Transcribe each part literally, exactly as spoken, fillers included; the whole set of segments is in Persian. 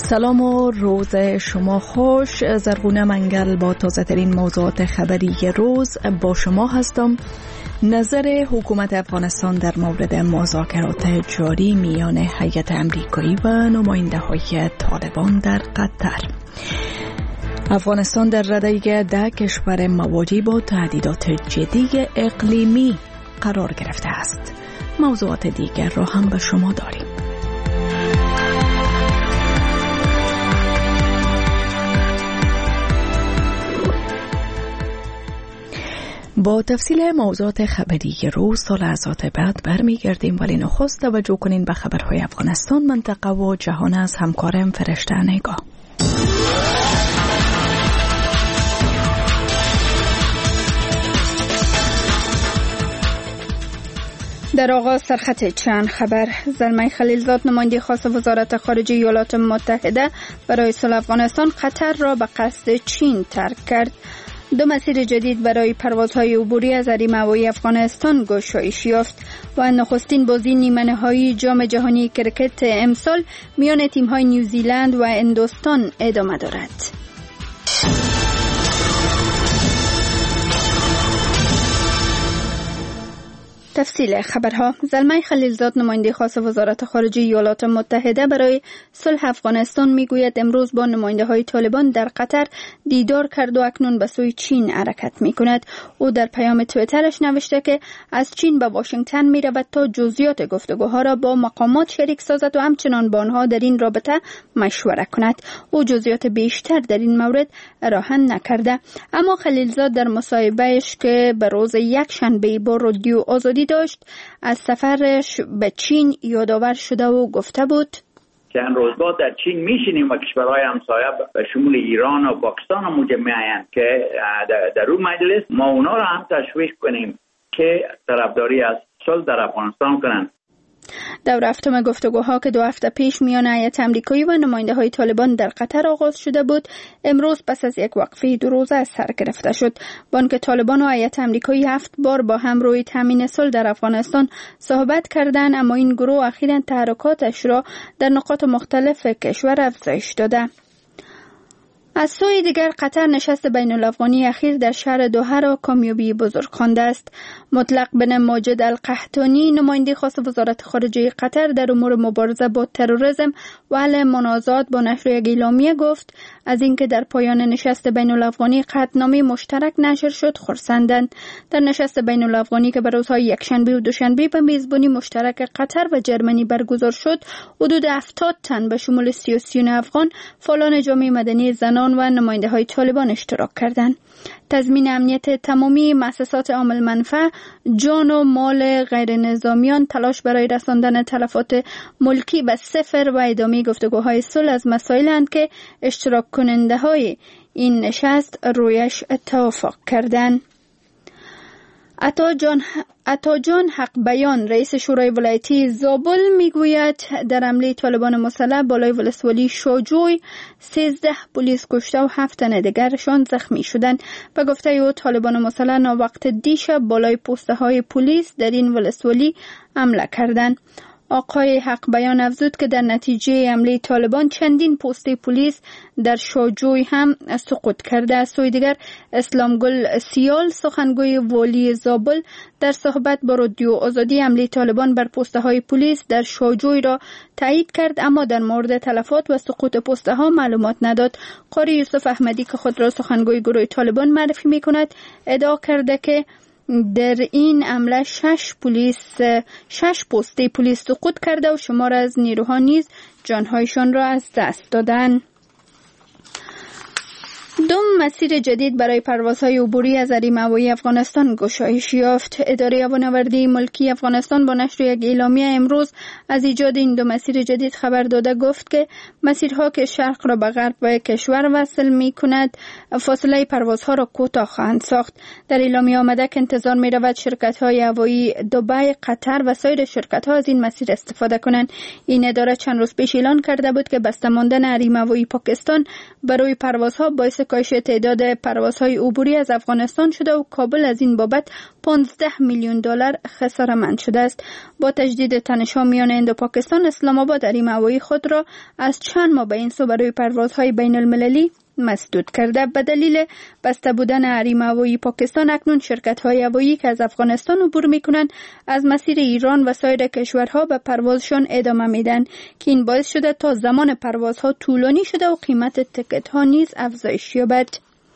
سلام و روز شما خوش. زرغونه منگل با تازه ترین موضوعات خبری روز با شما هستم. نظر حکومت افغانستان در مورد مذاکرات جاری میان هیئت امریکایی و نماینده های طالبان در قطر. افغانستان در رده ده کشور مواجه با تهدیدات جدی اقلیمی قرار گرفته است. موضوعات دیگر را هم به شما داریم. با تفصیل موضوعات خبری روز تا لحظات بعد برمیگردیم، ولی نخست توجه کنین به خبرهای افغانستان، منطقه و جهان از همکارم فرشته نگاه. در آغاز سرخط چند خبر. زلمه خلیلزاد نماینده خاص وزارت خارجه ایالات متحده برای صلح افغانستان قطر را به قصد چین ترک کرد. دو مسیر جدید برای پروازهای عبوری از حریم هوایی افغانستان گشایش یافت و نخستین بازی نیمه نهایی جام جهانی کرکت امسال میان تیم‌های نیوزیلند و هندوستان ادامه دارد. تفصیل خبرها. زلمه خلیلزاد نماینده خاص وزارت خارجه ایالات متحده برای صلح افغانستان میگوید امروز با نماینده های طالبان در قطر دیدار کرد و اکنون به سوی چین حرکت می کند. او در پیام توییترش نوشته که از چین به واشنگتن می رود تا جزئیات گفتگوها را با مقامات شریک سازد و همچنان با آنها در این رابطه مشوره کند. او جزئیات بیشتر در این مورد راهن نکرده، اما خلیلزاد در مصاحبهش که به روز یک شنبه با رادیو آزادی داشت از سفرش به چین یادآور شده و گفته بود چند روز بعد در چین میشینیم و کشورهای همسایه به شمول ایران و پاکستان هم موجب میآیند که در اون مجلس ما اونا را هم تشویق کنیم که طرفداری از صلح در افغانستان کنند. دور هفتم گفتگوها که دو هفته پیش میان هیئت امریکایی و نماینده های طالبان در قطر آغاز شده بود، امروز پس از یک وقفه دو روزه سر گرفته شد. بانک طالبان و هیئت امریکایی هفت بار با هم روی تامین صلح در افغانستان صحبت کردند، اما این گروه اخیراً تحرکاتش را در نقاط مختلف کشور افزایش داده. از سوی دیگر قطر نشست بین الافغانی اخیر در شهر دوحه را کامیابی بزرگ خوانده است. مطلق بن ماجد القحطانی نماینده خاص وزارت خارجه قطر در امور مبارزه با تروریسم و حل منازعات با نشر یک اعلامیه گفت از اینکه در پایان نشست بین الافغانی قطعنامه مشترک نشر شد خرسندند. در نشست بین الافغانی که به روزهای یکشنبه و دوشنبه به میزبانی مشترک قطر و جرمنی برگزار شد، حدود هفتاد تن به شمول سیاسیون افغان، فعالان جامعه مدنی، زنان و نماینده های طالبان اشتراک کردند. تضمین امنیت تمامی مؤسسات عامل منفعه، جان و مال غیر نظامیان، تلاش برای رساندن تلفات ملکی به صفر و ادامه گفتگوهای صلح از مسائلند که اشتراک کننده های این نشست رویش توافق کردند. عطاجان عطاجان حق بیان رئیس شورای ولایتی زابل میگوید در حمله طالبان مسلح بالای ولسوالی شاجوی سیزده پلیس کشته و هفت تن دیگرشان زخمی شدند. به گفته او طالبان مسلح ناوقت دیشب بالای پوسته های پلیس در این ولسوالی حمله کردند. آقای حق بیان افزود که در نتیجه حمله طالبان چندین پسته پلیس در شاجوی هم سقوط کرده. از سوی دیگر اسلام گل سیال سخنگوی والی زابل در صحبت با رادیو آزادی حمله طالبان بر پسته های پلیس در شاجوی را تایید کرد، اما در مورد تلفات و سقوط پسته ها معلومات نداد. قاری یوسف احمدی که خود را سخنگوی گروه طالبان معرفی می کند ادعا کرده که در این حمله شش پلیس شش پسته پلیس سقوط کرده و شمار از نیروها نیز جانهایشان را از دست دادند. دو مسیر جدید برای پروازهای عبوری از حریم هوایی افغانستان گشایش یافت. اداره هوانوردی ملکی افغانستان با نشر یک اعلامیه امروز از ایجاد این دو مسیر جدید خبر داده گفت که مسیرها که شرق را به غرب و کشور وصل می کند فاصله پروازها را کوتاه خواهند ساخت. در اعلامیه آمده که انتظار می رود شرکت های هوایی دبی، قطر و سایر شرکت ها از این مسیر استفاده کنند. این اداره چند روز پیش اعلان کرده بود که بسته ماندن حریم هوایی پاکستان برای پروازها باعث کاهش تعداد پروازهای عبوری از افغانستان شده و کابل از این بابت پانزده میلیون دلار خساره‌مند شده است. با تجدید تنش‌ها میان هند و پاکستان، اسلام آباد حریم هوایی خود را از چند ماه به این سو برای پروازهای بین المللی مسدود کرده. به دلیل بسته بودن حریم هوایی پاکستان، اکنون شرکت‌های هوایی که از افغانستان عبور می‌کنند از مسیر ایران و سایر کشورها به پروازشان ادامه میدن که این باعث شده تا زمان پروازها طولانی شده و قیمت تکت‌ها نیز افزایش یابد.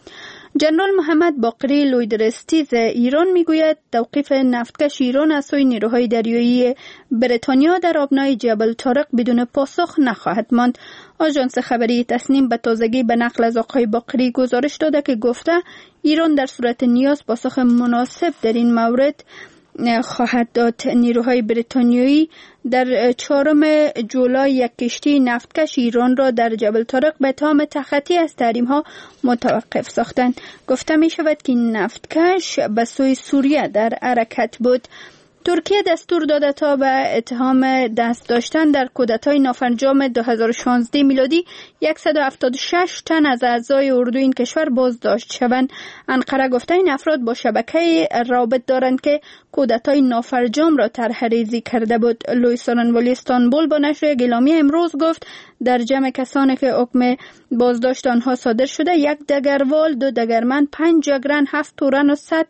جنرال محمد باقری لویدرستیز ایران میگوید توقیف نفتکش ایران از سوی نیروهای دریایی بریتانیا در آبنای جبل طارق بدون پاسخ نخواهد ماند. آژانس خبری تسنیم به تازگی به نقل از آقای باقری گزارش داده که گفته ایران در صورت نیاز پاسخ مناسب در این مورد خواهد داد. نیروهای بریتانیایی در چهارم جولای یک کشتی نفتکش ایران را در جبل طارق به اتهام تخطی از تحریم‌ها متوقف ساختند. گفته می شود که نفتکش به سوی سوریه در حرکت بود. ترکیه دستور داده تا به اتهام دست داشتن در کودتای نافرجام دو هزار و شانزده میلادی صد و هفتاد و شش تن از اعضای اردو این کشور بازداشت شوند. انقره گفته این افراد با شبکه رابط دارند که کودتای نافرجام را طرح ریزی کرده بود. لوی سارنوالی استانبول با نشر اعلامیه امروز گفت در جمع کسانی که حکم بازداشت آنها صادر شده یک دگروال، دو دگرمند، پنج جگرن، هفت تورن و صد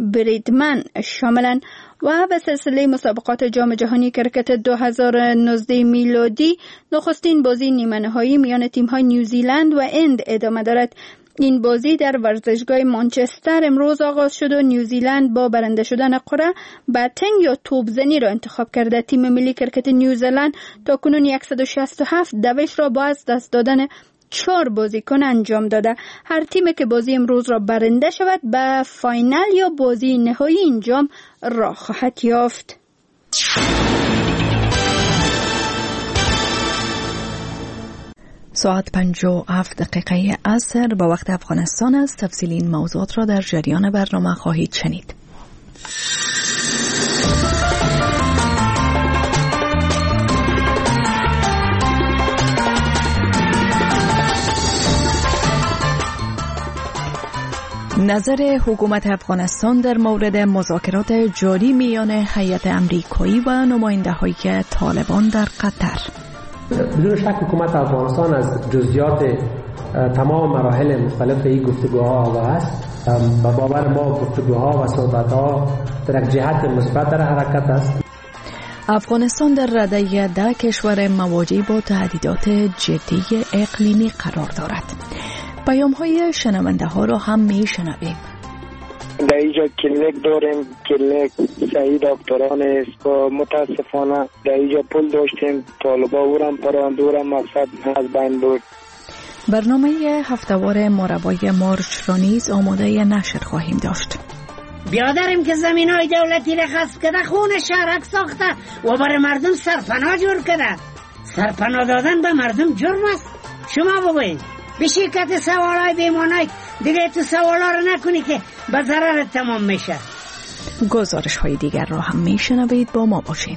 بریدمن شاملند. و به سلسله مسابقات جام جهانی کرکت دو هزار و نوزده میلادی نخستین بازی نیمه نهایی میان تیم‌های نیوزیلند و هند ادامه دارد. این بازی در ورزشگاه مانچستر امروز آغاز شد و نیوزیلند با برنده شدن قرعه بتنگ یا توپزنی را انتخاب کرده. تیم ملی کرکت نیوزیلند تاکنون صد و شصت و هفت دوش را با از دست دادن چهار بازیکن انجام داده. هر تیمی که بازی امروز را برنده شود به فاینال یا بازی نهایی این جام راه خواهد یافت. ساعت پنج و هفت دقیقه عصر به وقت افغانستان است. تفصیل این موضوعات را در جریان برنامه خواهید شنید. نظر حکومت افغانستان در مورد مذاکرات جاری میان هیئت امریکایی و نماینده‌های طالبان در قطر. بدون شک حکومت افغانستان از جزئیات تمام مراحل مختلف این گفتگوها آگاه است. به باور ما گفتگوها و صحبت‌ها در یک جهت مثبت در حرکت است. افغانستان در رده ده کشور مواجه با تهدیدات جدی اقلیمی قرار دارد. پیام‌های شنونده ها را هم میشنویم. در اینجا کلینیک داریم، کلینیک صحیح دکتران است و متاسفانه در اینجا پول داشتیم، طالبا اورم پراند اورم مقصد از بین بود. برنامه هفتهوار مربای مارچ را نیز آماده نشر خواهیم داشت. بیادریم که زمین های دولتی را غصب کرده، خون شهرک ساخته و برای مردم سرپناه جور کرده. سرپناه دادن به مردم جرم است. شما بگوید به شرکت سوالای بیمانای دیگه تو سوالا رو نکنی که به ضرر تمام میشه. گزارش های دیگر را هم میشنوید، با ما باشین.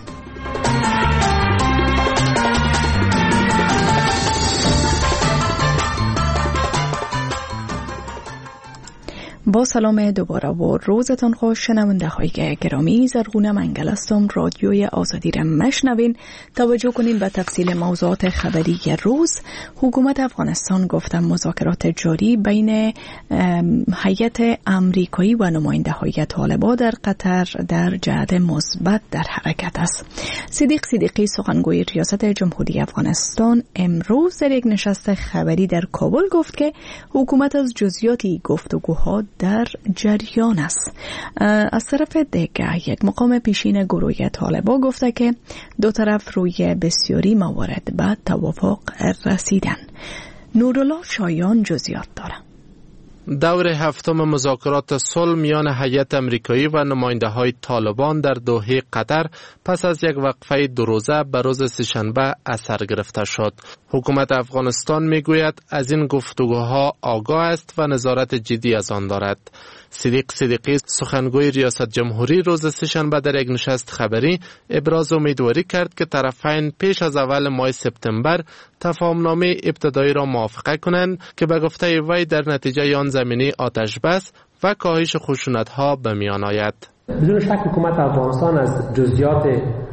با سلام دوباره و روزتان خوش شنونده های گرامی. زرغونه منگل هستم. رادیوی آزادی را مشنوین. توجه کنین به تفصیل موضوعات خبری روز. حکومت افغانستان گفته مذاکرات جاری بین هیئت امریکایی و نماینده های طالبان در قطر در جهت مثبت در حرکت است. صدیق صدیقی سخنگوی ریاست جمهوری افغانستان امروز در یک نشست خبری در کابل گفت که حکومت از جزئیاتی گفتگوها در جریان است. از طرف دیگر یک مقام پیشین گروه طالبان گفته که دو طرف روی بسیاری موارد به توافق رسیدن. نورالله شایان جزئیات داره. دور هفتم مذاکرات صلح میان هیئت امریکایی و نماینده‌های طالبان در دوحه قطر پس از یک وقفه دو روزه به روز سه‌شنبه اثر گرفته شد. حکومت افغانستان میگوید از این گفتگوها آگاه است و نظارت جدی از آن دارد. صدیق صدیقی سخنگوی ریاست جمهوری روز سه‌شنبه در یک نشست خبری ابراز امیدواری کرد که طرفین پیش از اول ماه سپتامبر تفاهمنامه ابتدایی را موافقه کنند که به گفته وی در نتیجه آن زمینه آتش بس و کاهش خشونت‌ها به میان آید. بدون شک حکومت افغانستان از جزئیات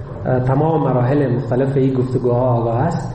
تمام مراحل مختلف این گفتگوها آگاه است.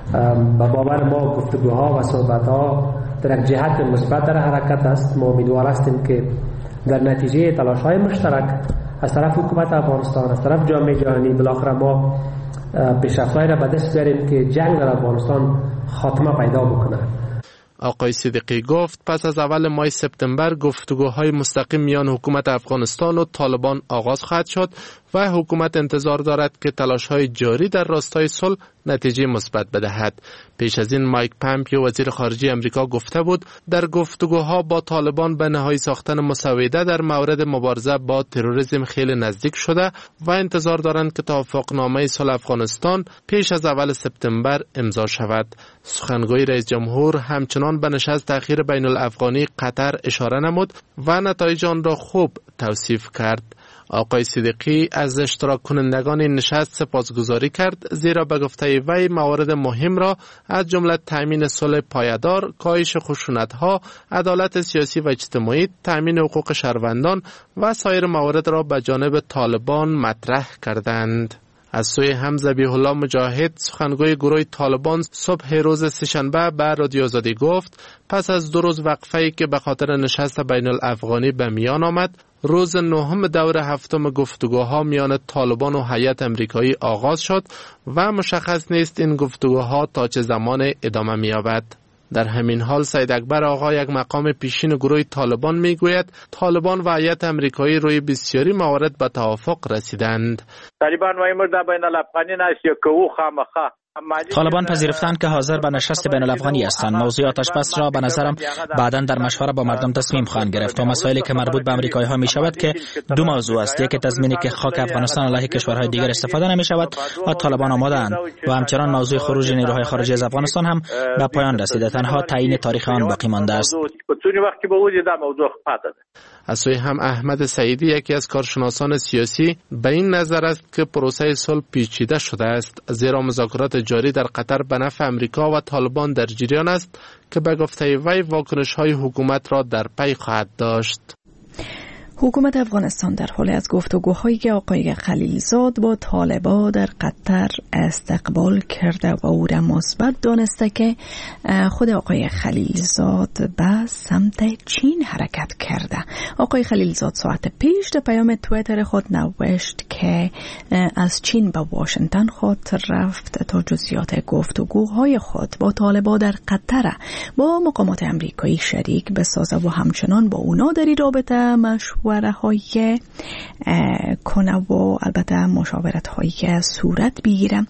به باور ما گفتگوها و صحبت‌ها در یک جهت مثبت در حرکت است. ما امیدوار هستیم که در نتیجه تلاش‌های مشترک از طرف حکومت افغانستان، از طرف جامعه جهانی، بالاخره ما پیشرفت‌هایی را به دست بیاریم که جنگ در افغانستان خاتمه پیدا بکنه. آقای صدیقی گفت پس از اول ماه سپتامبر گفتگوهای مستقیم میان حکومت افغانستان و طالبان آغاز خواهد شد و حکومت انتظار دارد که تلاش‌های جاری در راستای صلح نتیجه مثبت بدهد. پیش از این مایک پامپیو وزیر خارجه امریکا گفته بود در گفتگوها با طالبان به نهایی ساختن مسوده در مورد مبارزه با تروریسم خیلی نزدیک شده و انتظار دارند که توافقنامه صلح افغانستان پیش از اول سپتامبر امضا شود. سخنگوی رئیس جمهور همچنان به نشست اخیر بین الافغانی قطر اشاره نمود و نتایج آن را خوب توصیف کرد. آقای صدیقی از اشتراک کنندگان این نشست سپاسگزاری کرد زیرا به گفته وی موارد مهم را از جمله تامین صلح پایدار، کاهش خشونت‌ها، عدالت سیاسی و اجتماعی، تامین حقوق شهروندان و سایر موارد را به جانب طالبان مطرح کردند. از سوی هم ذبیح الله مجاهد سخنگوی گروه طالبان صبح روز سه‌شنبه به رادیو آزادی گفت پس از دو روز وقفه‌ای که به خاطر نشست بین الافغانی به میان آمد، روز نهم دور هفتم گفتگوها میان طالبان و هیئت امریکایی آغاز شد و مشخص نیست این گفتگوها تا چه زمان ادامه می‌یابد. در همین حال سید اکبر آقا یک مقام پیشین گروه طالبان میگوید طالبان و هیئت امریکایی روی بسیاری موارد به توافق رسیدند. طالبان وایمر د بین الافغانی ناس یو کو خامخه طالبان پذیرفتند که حاضر به نشست بین الافغانی هستند. موضوع آتش بس را به نظرم بعداً در مشوره با مردم تصمیم خواهند گرفت و مسائلی که مربوط به امریکایی ها می شود که دو موضوع است. یکی تضمینی که خاک افغانستان علیه کشورهای دیگر استفاده نمی شود و طالبان آماده اند و همچنان موضوع خروج نیروهای خارجی از افغانستان هم به پایان رسیده. تنها تعیین تاریخ آن باقی مانده است. از سوی هم احمد سعیدی یکی از کارشناسان سیاسی به این نظر است که پروسه صلح پیچیده شده است زیرا مذاکرات جاری در قطر به نفع امریکا و طالبان در جریان است که به گفته وی واکنش‌های حکومت را در پی خواهد داشت. حکومت افغانستان در حال از گفتگوهایی که آقای خلیلزاد با طالبان در قطر استقبال کرده و او را مثبت دانسته که خود آقای خلیلزاد به سمت چین حرکت کرده. آقای خلیلزاد ساعت پیش در پیام توییتر خود نوشت که از چین به واشنگتن خود رفت تا جزئیات گفتگوهای خود با طالبان در قطر با مقامات امریکایی شریک بسازه و همچنان با اونا در این رابطه مشورت های کنه و البته مشاورت هایی صورت بگیره.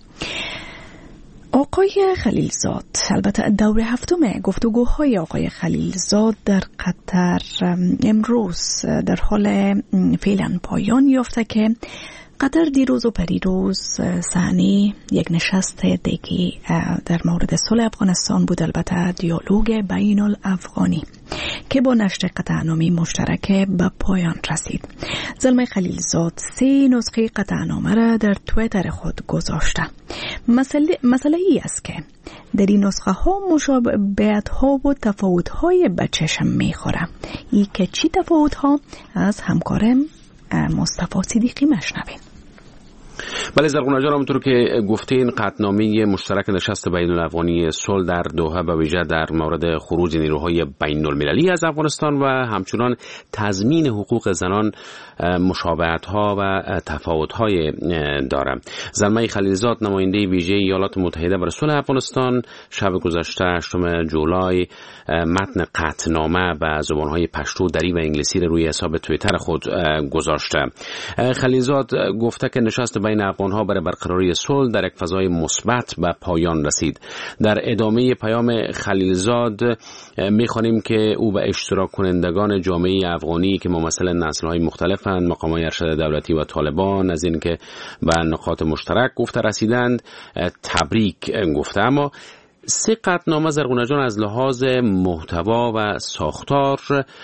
آقای خلیلزاد البته دور هفتم گفتگوهای آقای خلیلزاد در قطر امروز در حال فعلا پایان یافته که قطر دیروز و پریروز صحنه یک نشست دیگه در مورد صلح افغانستان بود، البته دیالوگ بین الافغانی که با نشر قطعنامه مشترک به پایان رسید. زلمه خلیلزاد سه نسخه قطعنامه را در توییتر خود گذاشته. مسئله, مسئله ای است که در این نسخه ها مشابهت ها و تفاوت های به چشم میخوره. ای که چی تفاوت ها از همکارم مصطفی صدیقی مشنویم. بله زرغون جان، همونطور که گفتین قطعنامه مشترک نشست بین الافغانی صلح در دوحه به ویژه در مورد خروج نیروهای بین المللی از افغانستان و همچنان تضمین حقوق زنان مشابهت ها و تفاوت های داره. زلمه خلیلزاد نماینده ویژه ایالات متحده برای صلح افغانستان شب گذشته هشتم جولای متن قطعنامه به زبانهای پشتو، دری و انگلیسی روی حساب توییتر خود گذاشته. خلیلزاد گفته که نشست بین افغان‌ها برای برقراری صلح در یک فضای مثبت به پایان رسید. در ادامه پیام خلیلزاد می‌خوانیم که او به اشتراک کنندگان جامعه افغانی که ممثل نسل‌های مختلفند، مقامات ارشد دولتی و طالبان، از این که به نقاط مشترک گفته رسیدند تبریک گفته. اما سه قطعنامه زرغونه جان از لحاظ محتوا و ساختار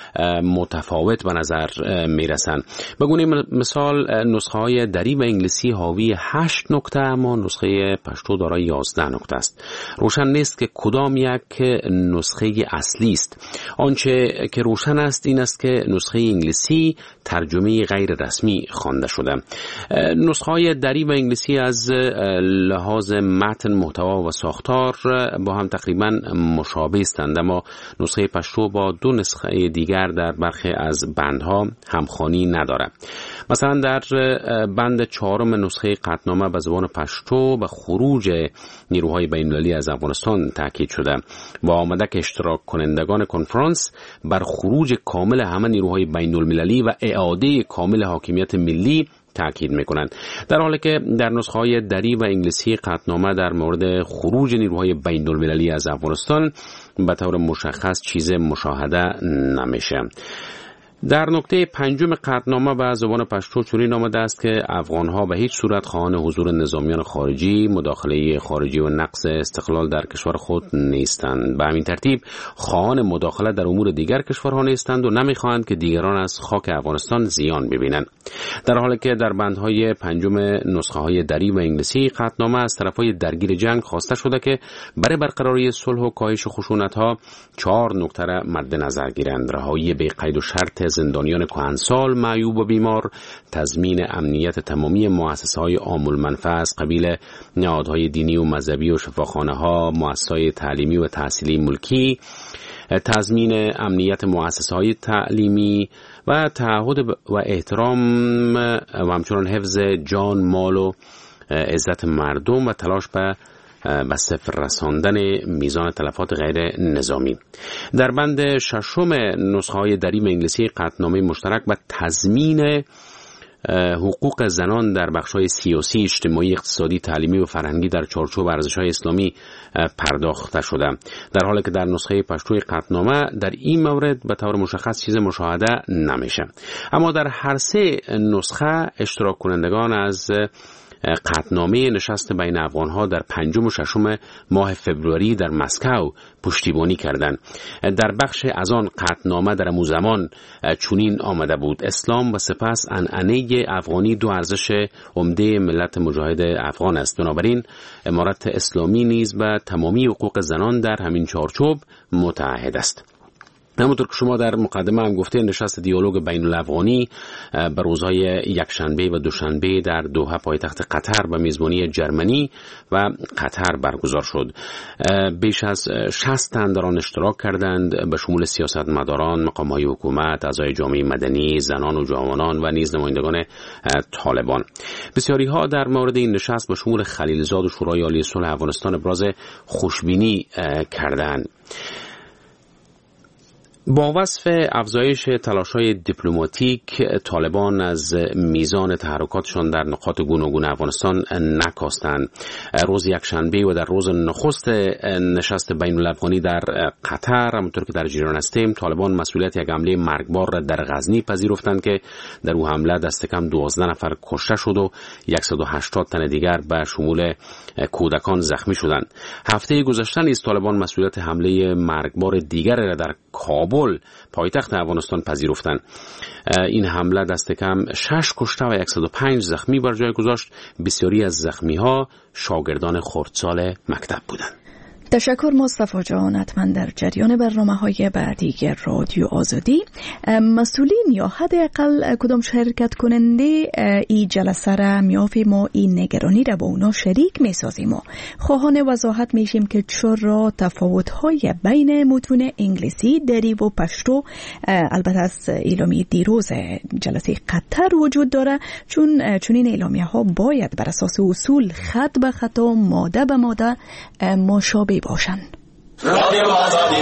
متفاوت به نظر میرسند. بگونه مثال نسخه های دری و انگلیسی حاوی هشت نکته اما نسخه پشتو دارای یازده نکته است. روشن نیست که کدام یک نسخه اصلی است. آنچه که روشن است این است که نسخه انگلیسی ترجمه غیر رسمی خوانده شده. نسخه های دری و انگلیسی از لحاظ متن، محتوا و ساختار با هم تقریبا مشابه هستند، اما نسخه پشتو با دو نسخه دیگر در برخی از بندها همخوانی ندارد. مثلا در بند چهارم نسخه قطعنامه به زبان پشتو به خروج نیروهای بین‌المللی از افغانستان تاکید شده. با آمده که اشتراک کنندگان کنفرانس بر خروج کامل همه نیروهای بین‌المللی و اعاده کامل حاکمیت ملی تاکید میکنند، در حالی که در نسخه های دری و انگلیسی قطعنامه در مورد خروج نیروهای بین المللی از افغانستان به طور مشخص چیز مشاهده نمیشه. در نکته پنجم قطعنامه به زبان پشتو چنین آمده است که افغانها به هیچ صورت خواهان حضور نظامیان خارجی، مداخله خارجی و نقض استقلال در کشور خود نیستند. به همین ترتیب خواهان مداخله در امور دیگر کشورها نیستند و نمیخواهند که دیگران از خاک افغانستان زیان ببینند. در حالی که در بندهای پنجم نسخه های دری و انگلیسی قطعنامه از طرفهای درگیر جنگ خواسته شده که برای برقراری صلح و کاهش خشونت ها چهار نکته را مد نظر گیرند: رهایی بی قید و شرط زندانیان کهنسال، معیوب و بیمار، تضمین امنیت تمامی مؤسسه‌های عام المنفعه از قبیل نهادهای دینی و مذهبی و شفاخانه‌ها، مؤسسه‌های تعلیمی و تحصیلی ملکی، تضمین امنیت مؤسسه‌های تعلیمی و تعهد و احترام و همچنین حفظ جان، مال و عزت مردم و تلاش به به صفر رساندن میزان تلفات غیر نظامی. در بند ششم نسخه های دری و انگلیسی قطعنامه مشترک و تضمین حقوق زنان در بخش‌های سیاسی، اجتماعی، اقتصادی، تعلیمی و فرهنگی در چارچوب ارزش‌های اسلامی پرداخته شده، در حالی که در نسخه پشتوی قطعنامه در این مورد به طور مشخص چیز مشاهده نمیشه. اما در هر سه نسخه اشتراک کنندگان از قطعنامه نشست بین افغان‌ها در پنجم و ششم ماه فوریه در مسکو پشتیبانی کردند. در بخش از آن قطعنامه در همون زمان چنین آمده بود: اسلام و سپس عنعنه افغانی دو ارزش عمده ملت مجاهد افغان است. بنابراین امارت اسلامی نیز به تمامی حقوق زنان در همین چارچوب متعهد است. همونطور که شما در مقدمه هم گفته، نشست دیالوگ بین الافغانی به روزهای یکشنبه و دوشنبه در دوحه پایتخت قطر به میزبانی جرمنی و قطر برگزار شد. بیش از شصت تن در آن اشتراک کردند، به شمول سیاستمداران، مقام‌های حکومت، اعضای جامعه مدنی، زنان و جوانان و نیز نمایندگان طالبان. بسیاری ها در مورد این نشست به شمول خلیلزاد و شورای عالی صلح افغانستان ابراز خوشبینی کردند. با وصف افزایش تلاش‌های دیپلماتیک، طالبان از میزان تحرکاتشان در نقاط گوناگون افغانستان نکاستند. روز یکشنبه و در روز نخست نشست بین الافغانی در قطر، همونطور که در جریان هستیم، طالبان مسئولیت یک حمله مرگبار را در غزنی پذیرفتند که در او حمله دست کم دوازده نفر کشته شد و صد و هشتاد تن دیگر به شمول کودکان زخمی شدند. هفته گذشته نیز طالبان مسئولیت حمله مرگبار دیگر را در کابل پایتخت افغانستان پذیرفتند. این حمله دست کم شش کشته و صد و پنج زخمی بر جای گذاشت. بسیاری از زخمی ها شاگردان خردسال مکتب بودند. تشکر مصطفی جان. حتما در جریان برنامه های بعدی رادیو آزادی مسئولین یا حداقل کدام شرکت کننده این جلسه را میافیم ما این نگرانی را با اونا شریک میسازیم و خواهان وضاحت میشیم که چرا تفاوت های بین متون انگلیسی، دری و پشتو البته از اعلامیه دیروز جلسه قطر وجود داره، چون چون این اعلامیه ها باید بر اساس اصول خط به خط و ماده به ماده مشابه باشن. رادیو آزادی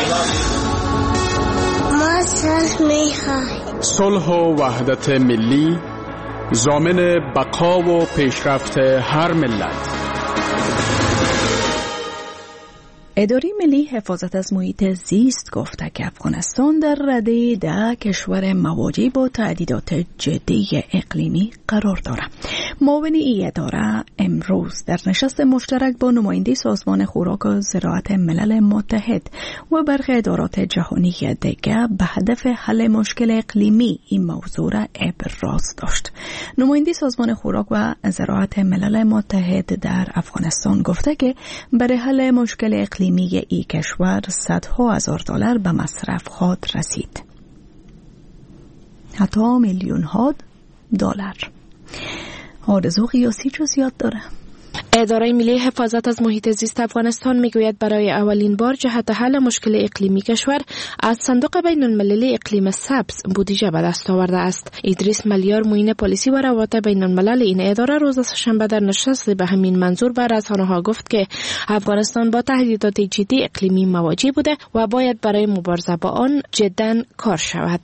ما صلح میخوایم، صلح و وحدت ملی، ضامن بقا و پیشرفت هر ملت. اداره ملی حفاظت از محیط زیست گفته که افغانستان در رده ده کشور مواجه با تهدیدات جدی اقلیمی قرار دارد. معاون این اداره امروز در نشست مشترک با نماینده سازمان خوراک و زراعت ملل متحد و برخی ادارات جهانی دیگر به هدف حل مشکل اقلیمی این موضوع را ابراز داشت. نماینده سازمان خوراک و زراعت ملل متحد در افغانستان گفته که برای حل مشکل اقلیمی می ای کشور صدها هزار دلار به مصرف خود رسید، حتی میلیون ها دلار. آرزو قیاسی جزئیات داره. اداره ملی حفاظت از محیط زیست افغانستان میگوید برای اولین بار جهت حل مشکل اقلیمی کشور از صندوق بین المللی اقلیم سبز بودجه به دست آورده است. ادریس ملیار معین پلیسی و روابط بین الملل این اداره روز سه‌شنبه در نشست به همین منظور به رسانه‌ها گفت که افغانستان با تهدیدات جدی اقلیمی مواجه بوده و باید برای مبارزه با آن جداً کار شود.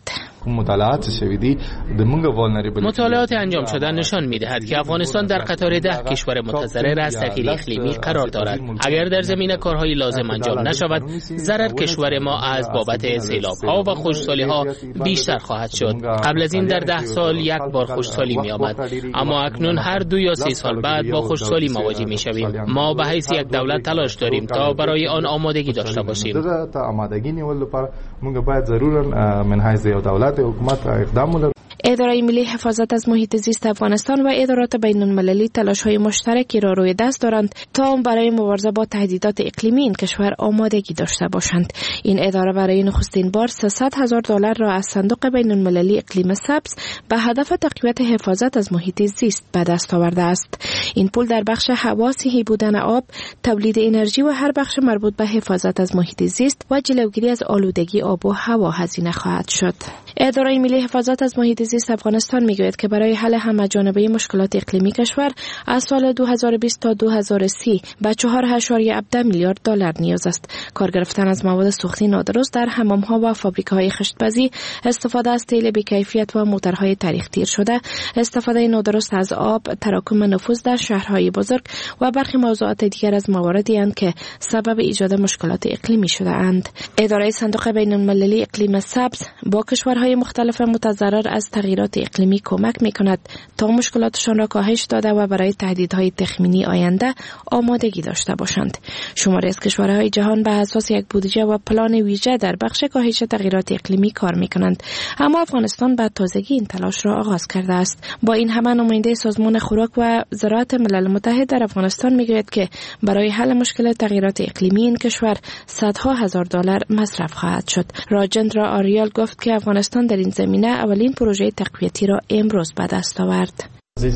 مطالعات انجام شده نشان می‌دهد که افغانستان در قطار ده کشور متضرر از تغییر اقلیمی قرار دارد. اگر در زمینه کارهای لازم انجام نشود، ضرر کشور ما از بابت سیلاب‌ها و خشکسالی‌ها بیشتر خواهد شد. قبل از این در ده سال یک بار خشکسالی می‌آمد، اما اکنون هر دو یا سه سال بعد با خشکسالی مواجه می‌شویم. ما به حیث یک دولت تلاش داریم تا برای آن آمادگی داشته باشیم. اداره ملی حفاظت از محیط زیست افغانستان و ادارات بین المللی تلاش‌های مشترکی را روی دست دارند تا برای مبارزه با تهدیدات اقلیمی این کشور آمادگی داشته باشند. این اداره برای نخستین بار سیصد هزار دلار را از صندوق بین المللی اقلیم سبز به هدف تقویت حفاظت از محیط زیست به دست آورده است. این پول در بخش هوا، صحی بودن آب، تولید انرژی و هر بخش مربوط به حفاظت از محیط زیست و جلوگیری از آلودگی آب و هوا هزینه خواهد شد. اداره ملی حفاظت از محیط زیست افغانستان میگوید که برای حل همه‌جانبه مشکلات اقلیمی کشور از سال دو هزار و بیست تا دو هزار و سی به چهار و هفده میلیارد دلار نیاز است. کار گرفتن از مواد سوختی نادرست در حمام‌ها و فابریکه‌های خشت‌پزی، استفاده از تیل بی‌کیفیت و موتورهای تاریخ تیر شده، استفاده نادرست از آب، تراکم نفوذ در شهرهای بزرگ و برخی موضوعات دیگر از مواردی اند که سبب ایجاد مشکلات اقلیمی شده اند. اداره صندوق بین المللی اقلیم سبز با کشورهای مختلف متضرر از تغییرات اقلیمی کمک می‌کند تا مشکلاتشان را کاهش داده و برای تهدیدهای تخمینی آینده آمادگی داشته باشند. شماری از کشورهای جهان به اساس یک بودجه و پلان ویژه در بخش کاهش تغییرات اقلیمی کار می‌کنند، اما افغانستان به تازگی این تلاش را آغاز کرده است. با این همه نماینده سازمان خوراک و زراعت ملل متحد در افغانستان می‌گوید که برای حل مشکل تغییرات اقلیمی این کشور صدها هزار دلار مصرف خواهد شد. راجندرا آریال گفت که افغانستان در این زمینه اولین پروژه تقویتی را امروز به دست آورد.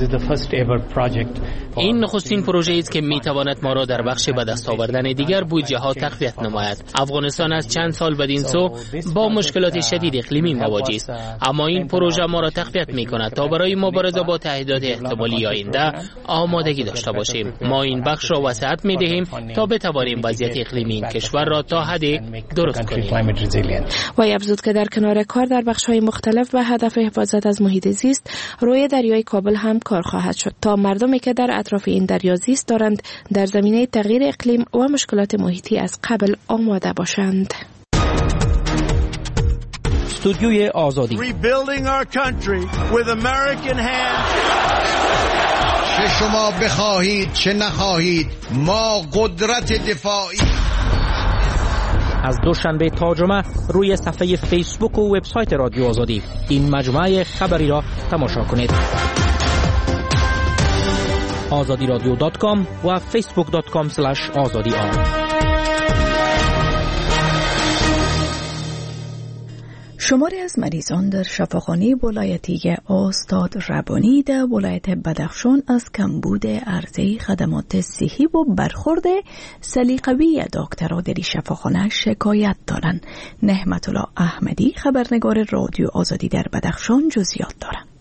این نخستین پروژه است که میتواند ما را در بخش به دست آوردن دیگر بودجه ها تقویت نماید. افغانستان از چند سال بدین سو با مشکلات شدید اقلیمی مواجه است، اما این پروژه ما را تقویت میکند تا برای مبارزه با تهدیدات احتمالی آینده آمادگی داشته باشیم. ما این بخش را وسعت میدهیم تا بتوانیم وضعیت اقلیمی این کشور را تا حدی درست کنیم. و افزود که در کنار کار در بخش‌های مختلف به هدف حفاظت از محیط زیست، روی دریای کابل هم کار خواهد شد تا مردمی که در اطراف این دریا زیست دارند در زمینه تغییر اقلیم و مشکلات محیطی از قبل آماده باشند. استودیوی آزادی. چه شما بخواهید چه نخواهید، ما قدرت دفاعی. از دوشنبه تا جمعه روی صفحه فیسبوک و وبسایت رادیو آزادی این مجموعه خبری را تماشا کنید. آزادی رادیو دات کام و فیسبوک دات کام اسلش آزادی آر. شماری از مریضان در شفاخانه ولایتی استاد ربانی در ولایت بدخشان از کمبود عرضه خدمات صحی و برخورد سلیقه‌ای دکترها در شفاخانه شکایت دارند. نعمت الله احمدی خبرنگار رادیو آزادی در بدخشان جزئیات دارد.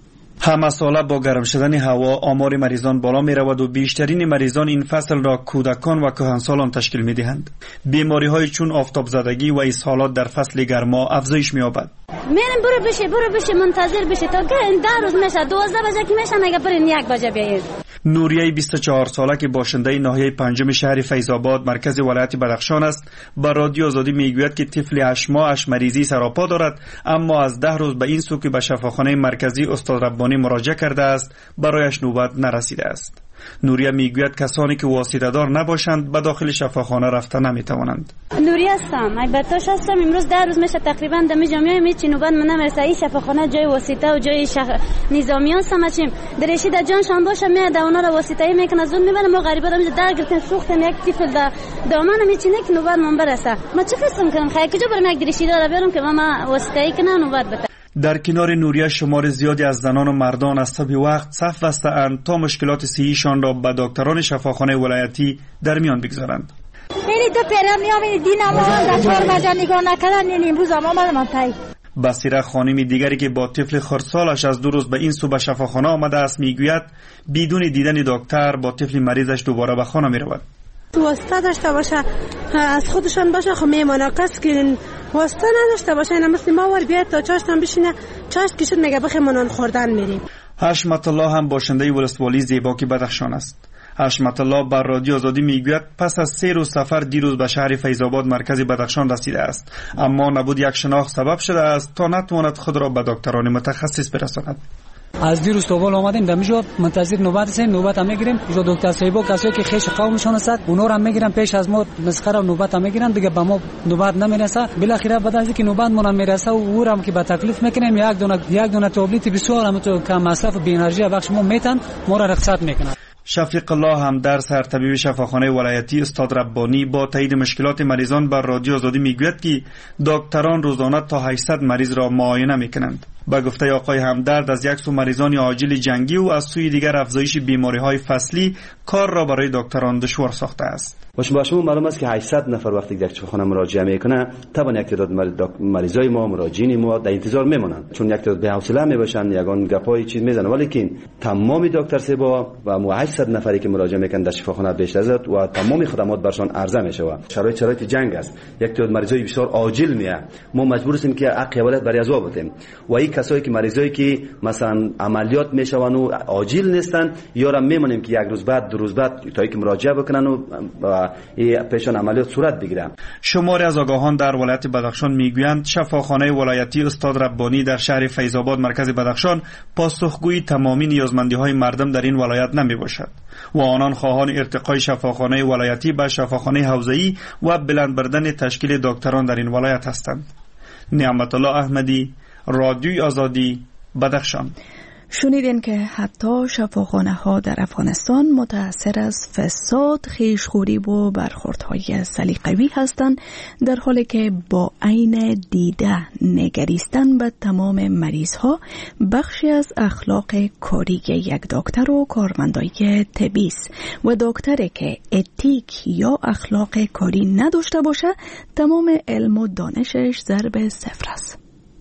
همه ساله با گرم شدن هوا آمار مریضان بالا می رود و بیشترین مریضان این فصل را کودکان و کهنسالان تشکیل می دهند. بیماری های چون آفتاب زدگی و اسهالات در فصل گرما افزایش می یابد. میرم برو بشه برو بشه منتظر بشه تا که این ده روز میشه دوازده بجه که میشه مگه برین یک بجه بیایید. نوریه بیست و چهار ساله که باشنده ناحیه پنجم شهر فیض‌آباد مرکز ولایت بدخشان است با رادیو آزادی میگوید که طفل هشت ماهش مریضی سراپا دارد، اما از ده روز به این سو که به شفاخانه مرکزی استاد ربانی مراجعه کرده است برایش نوبت نرسیده است. نوریه میگوید کسانی که واسطه دار نباشند به داخل شفاخانه رفته نمیتوانند. نوریه هستم، البته هستم، امروز ده روز میشه تقریبا دم جامعه می چی نوبت من نمیرسه. این شفاخانه جای واسطه و جای شخ... نظامیان سمچیم درشی در جانشان باشه میاد اونا را واسطه میکنه زون میبره ما غریبا را میشه در گرفتن سوختن یک طفل در دامن میچینه که نوبت من برسه. ما چه قسم کنم خیر کجا برم یک درشی داره بیارم که ما واسطه کنه نوبت بده. در کنار نوریه شمار زیادی از زنان و مردان از صبح وقت صف بسته‌اند تا مشکلات صحیشان را به دکتران شفاخانه ولایتی در میان بگذارند. یعنی دو پیرم میام دینم و چهار بجه نگاه نکردن این امروز هم آمدم پای. بصیره خانمی دیگری که با طفل خردسالش از دو روز به این سو به شفاخانه آمده است میگوید بدون دیدن دکتر با طفل مریضش دوباره به خانه میرود. واسطه داشته باشه از خودشان باشه خب میمونه، کس که واسطه نداشته باشه اینا مثل ما ور بیاد تا چاشتان بشینه چاش کشید میگه بخیمونان خوردن میریم. حشمت الله هم باشنده ولسوالی زیباکی بدخشان است. حشمت الله بر رادیو آزادی میگوید پس از سه روز سفر دیروز به شهر فیض‌آباد مرکز بدخشان رسیده است، اما نبود یک شناخت سبب شده است تا نتواند خود را به دکتران متخصص برساند. از دیروز تو بالا اومدیم دمیجا منتظر نوبت هستیم، نوبت هم میگیریم. جو دکتر صاحبا کسایی که خیش قومشون هست اونا رو هم میگیرن پیش از ما مسخره نوبت هم میگیرن دیگه به ما نوبت نمیرسه. بالاخره بعد از اینکه نوبت مون میرسه و او هم که به تکلیف میکنیم یک دونه یک دونه تابلت بسیار هم تو کم مصرف بی انرژی بخش ما میتن ما را رخصت میکنن. شفیق الله هم در سرطبیب شفاخانه ولایتی استاد ربانی با تایید مشکلات مریضان بر رادیو آزادی میگوید که دکتران روزانه تا هشتصد مریض را معاینه میکنند. با گفته آقای همدرد از یک سو مریضان عاجل جنگی و از سوی دیگر افزایش بیماری‌های فصلی کار را برای دکتران دشوار ساخته است. با شما معلوم است که هشتصد نفر وقتی در شفاخانه مراجعه میکنه طبعا یک تعداد مریضای ما مراجعین ما در انتظار میمونن، چون یک تعداد بی‌حوصله میباشن یگان گپای چیز میزنن، ولی که تمام دکتر سیبا و مو هشتصد نفری که مراجعه میکنن در شفاخانه بیشتر از و تمام خدمات برشان عرضه میشه. شرایط شرایط جنگ است، یک تعداد مریضای بسیار عاجل میه، ما مجبور هستیم که حق ولایت برای عذاب بدیم و این کسایی که مریضایی که مثلا عملیات میشون و عاجل نیستن یا را میمونیم که یک روز بعد دو روز بعد تا اینکه مراجعه بکنن و پیشان عملیات صورت بگیرن. شماری از آگاهان در ولایت بدخشان میگویند شفاخانه ولایتی استاد ربانی در شهر فیض‌آباد مرکز بدخشان پاسخگوی تمامی نیازمندی‌های مردم در این ولایت نمیباشد و آنان خواهان ارتقای شفاخانه ولایتی به شفاخانه حوزه‌ای و بلند بردن تشکیل دکتران در این ولایت هستند. نعمت الله احمدی، رادیوی آزادی، بدخشان. شنیدین که حتی شفاخانه ها در افغانستان متأثر از فساد، خیشخوری و برخوردهای سلیقه‌ای هستند، در حالی که با عین دیده نگریستن به تمام مریض ها بخشی از اخلاق کاری یک دکتر و کارمندای طبی است و دکتری که اتیک یا اخلاق کاری نداشته باشه تمام علم و دانشش ضرب صفر است.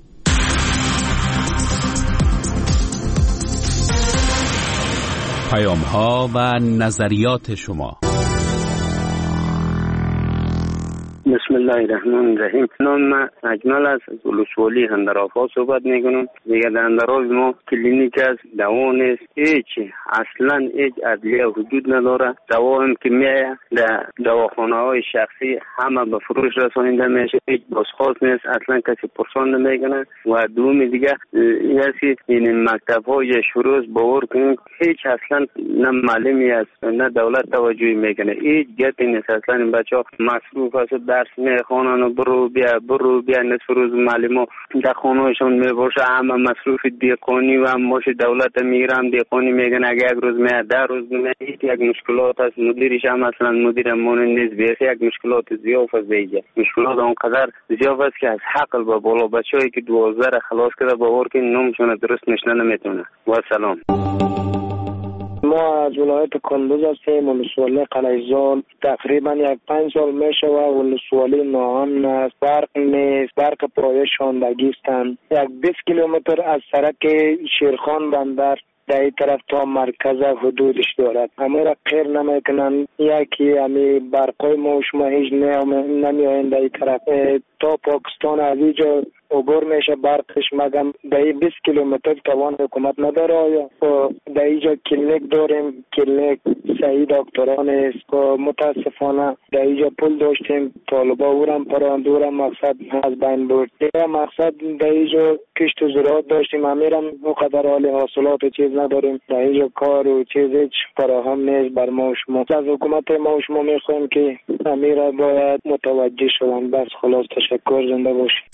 پیام ها و نظریات شما. بسم الله الرحمن الرحیم. نام من اجمل است، از ولسوالی هندرافا صحبت میکنم. دیگه در هندراف ما کلینیک است، دوا نیست، هیچ اصلا هیچ ادویه وجود نداره. دوا هم که میایه در دواخانه های شخصی همه به فروش رسانیده میشه، هیچ بازخواست نیست، اصلا کسی پرسان نمیکنه. و دوم دیگه یعنی این مکتب های شروع باور کنیم هیچ اصلا نه معلمی است نه دولت توجهی میکنه، هیچ گپی نیست. اصلا این بچه ها مصروف است، درس میخوانن و برو بیا برو بیا، نصف روز معلم در خانهشون میباشه، همه مصروف دیقانی و هم باشه. دولت میگیرم دیقانی میگن اگه یک روز میاد در روز میاد، یک مشکلات است. مدیرش هم اصلا مدیر مون نیست، بیخ یک مشکلات زیاف است. دیگه مشکلات اونقدر زیاف است که از حقل با بالا بچه‌ای که دوازده خلاص کرده باور که نامشون درست نشنه نمیتونه. و سلام. ما از ولایت کندوز هستیم. ولسوالی قلیزال تقریبا یک پنج سال میشه و ولسوالی ناامن است، برق نیست، برق پایه شاندگی استند. یک بیست کیلومتر از سرک شیرخان بندر در این طرف تا مرکز حدودش دارد. همه را خیر نمیکنن. یکی همی برقای ما شما هیچ نمیاین در این طرف تا پاکستان از اینجا عبور میشه برقش، مگم در این بیست کیلومتر توان حکومت نداره. آیا در اینجا کلینیک داریم، کلینیک صحیح دکتران است. متاسفانه در اینجا پول داشتیم، طالبا اورم پراند، اورم مقصد از بین برد. دیگه مقصد در اینجا کشت و زراعت داشتیم، امیرم اونقدر حال حاصلات و چیز نداریم. در اینجا کار و چیز هیچ فراهم نیست بر ما و شما. از حکومت ما و شما میخوایم که امیر باید متوجه شوند. بس خلاص، تشکر، زنده باشید.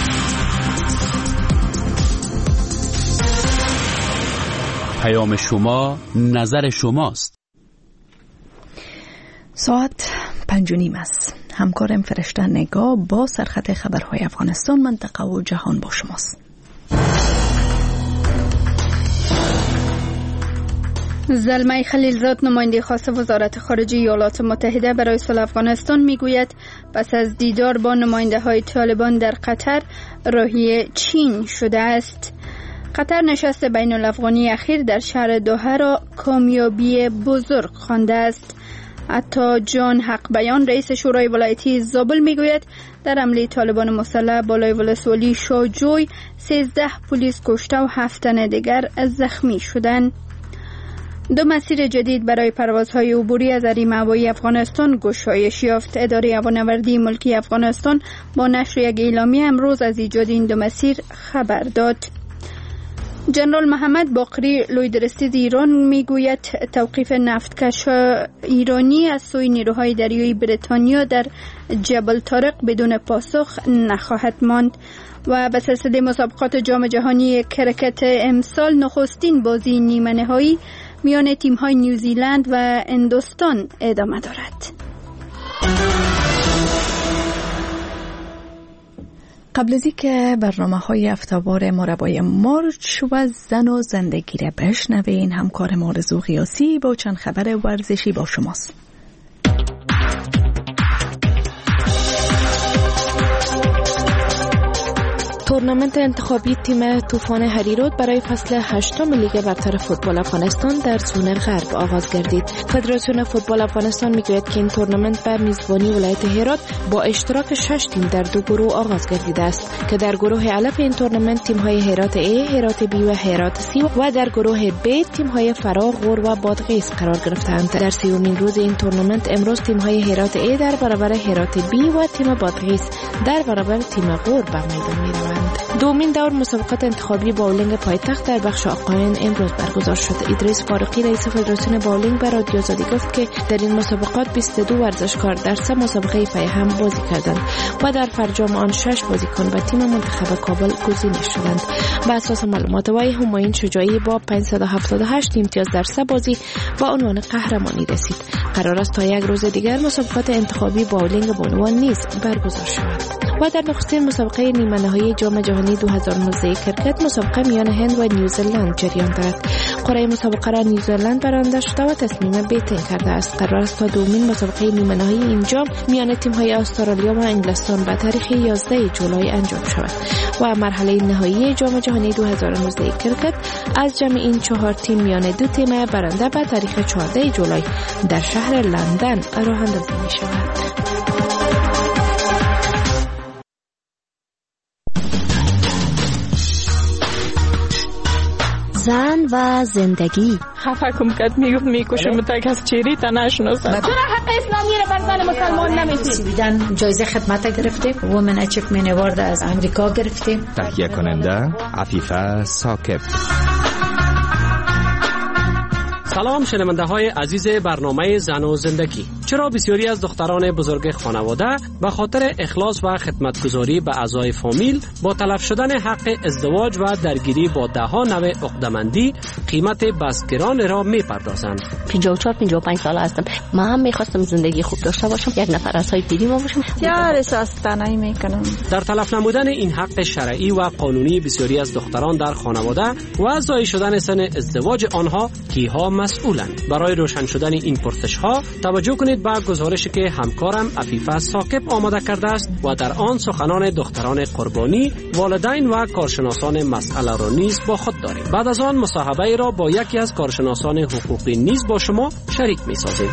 پیام شما، نظر شماست. ساعت پنج و نیم است. همکارم فرشته نگاه با سرخط خبرهای افغانستان، منطقه و جهان با شماست. زلمه خلیلزاد، نماینده خاص وزارت خارجه ایالات متحده برای صلح افغانستان، میگوید پس از دیدار با نماینده های طالبان در قطر راهی چین شده است. قطر نشست بین الافغانی اخیر در شهر دوحه را کامیابی بزرگ خوانده است. عطا جان حق بیان، رئیس شورای ولایتی زابل، میگوید در حمله طالبان مسلح بالای ولسوالی شاجوی سیزده پلیس کشته و هفت تن دیگر زخمی شدند. دو مسیر جدید برای پروازهای عبوری از حریم هوایی افغانستان گشایش یافت. اداره هوانوردی ملکی افغانستان با نشر یک اعلامیه امروز از ایجاد این دو مسیر خبر داد. جنرال محمد باقری، لوی درستیز ایران، میگوید توقیف نفتکش ایرانی از سوی نیروهای دریایی بریتانیا در جبل طارق بدون پاسخ نخواهد ماند. و به سلسله مسابقات جام جهانی کرکت امسال نخستین بازی نیمه نهایی میان تیم‌های نیوزیلند و هندوستان ادامه دارد. قبل از اینکه برنامه‌های هفته‌وار مربای مارچ و زن و زندگی را بشنوین، همکار آرزو قیاسی با چند خبر ورزشی با شماست. تورنمنت انتخابی تیم طوفان هریرود برای فصل هشتم لیگ برتر فوتبال افغانستان در زون غرب آغاز گردید. فدراسیون فوتبال افغانستان میگوید که این تورنمنت به میزبانی ولایت هرات با اشتراک شش تیم در دو گروه آغاز گردیده است که در گروه الف این تورنمنت تیم‌های هرات A، هرات B و هرات C و در گروه B تیم‌های فرا، غور و بادغیس قرار گرفتند. در سیومین روز این تورنمنت امروز تیم‌های هرات A در برابر هرات B و تیم بادغیس در برابر تیم غور به میدان می‌روند. دومین دور مسابقات انتخابی باولینگ پایتخت در بخش آقایان امروز برگزار شد. ادریس فاروقی، رئیس فدراسیون باولینگ، به رادیو آزادی گفت که در این مسابقات بیست و دو ورزشکار در سه مسابقه پای هم بازی کردند و در فرجام آن شش بازیکن به تیم منتخب کابل گزینش شدند. بر اساس معلومات وی، همایون شجاعی با پانصد و هفتاد و هشت امتیاز در سه بازی و عنوان قهرمانی رسید. قرار است تا یک روز دیگر مسابقات انتخابی باولینگ بانوان نیز برگزار شود. و در نخستین مسابقه نیمه نهایی جام جهانی دو هزار و نوزده کرکت، مسابقه میان هند و نیوزلند جریان دارد. قرعه مسابقه را نیوزلند برنده شده و تصمیم بیتین کرده است. قرار است تا دومین مسابقه نیمه نهایی این جام میان تیم‌های استرالیا و انگلستان به تاریخ یازده جولای انجام شود و مرحله نهایی جام جهانی دو هزار و نوزده کرکت از جمع این چهار تیم میان دو تیم برنده به تاریخ چهارده جولای در شهر لندن راه اندازی می شود. زن و زندگی. خفه کم کد میگفت میکشم تا کس چیری تا نشناسد. چرا حق اسلامی را بر زن مسلمان نمیدید؟ سویدن جایزه خدمت گرفتیم، وومن اچیومنت اوارد از امریکا گرفتیم. تهیه کننده عفیفه ثاقب. سلام شنونده های عزیز برنامه زن و زندگی. چرا بسیاری از دختران بزرگ خانواده به خاطر اخلاص و خدمتگزاری به اعضای فامیل با تلف شدن حق ازدواج و درگیری با ده ها نوع عقده‌مندی قیمت بسگران را میپردازند؟ پنجاه و چهار پنجاه و پنج ساله هستم. من هم میخواستم زندگی خوب داشته باشم، یک نفر از های پیری ما باشم. یا احساس تنهایی میکنم. در تلف نمودن این حق شرعی و قانونی بسیاری از دختران در خانواده و زایی شدن سن ازدواج آنها کیها مسئولند. برای روشن شدن این پرسش ها توجه کنید به گزارشی که همکارم عفیفه ثاقب آماده کرده است و در آن سخنان دختران قربانی، والدین و کارشناسان مسئله را نیز با خود داریم. بعد از آن مصاحبه را با یکی از کارشناسان حقوقی نیز با شما شریک می سازیم.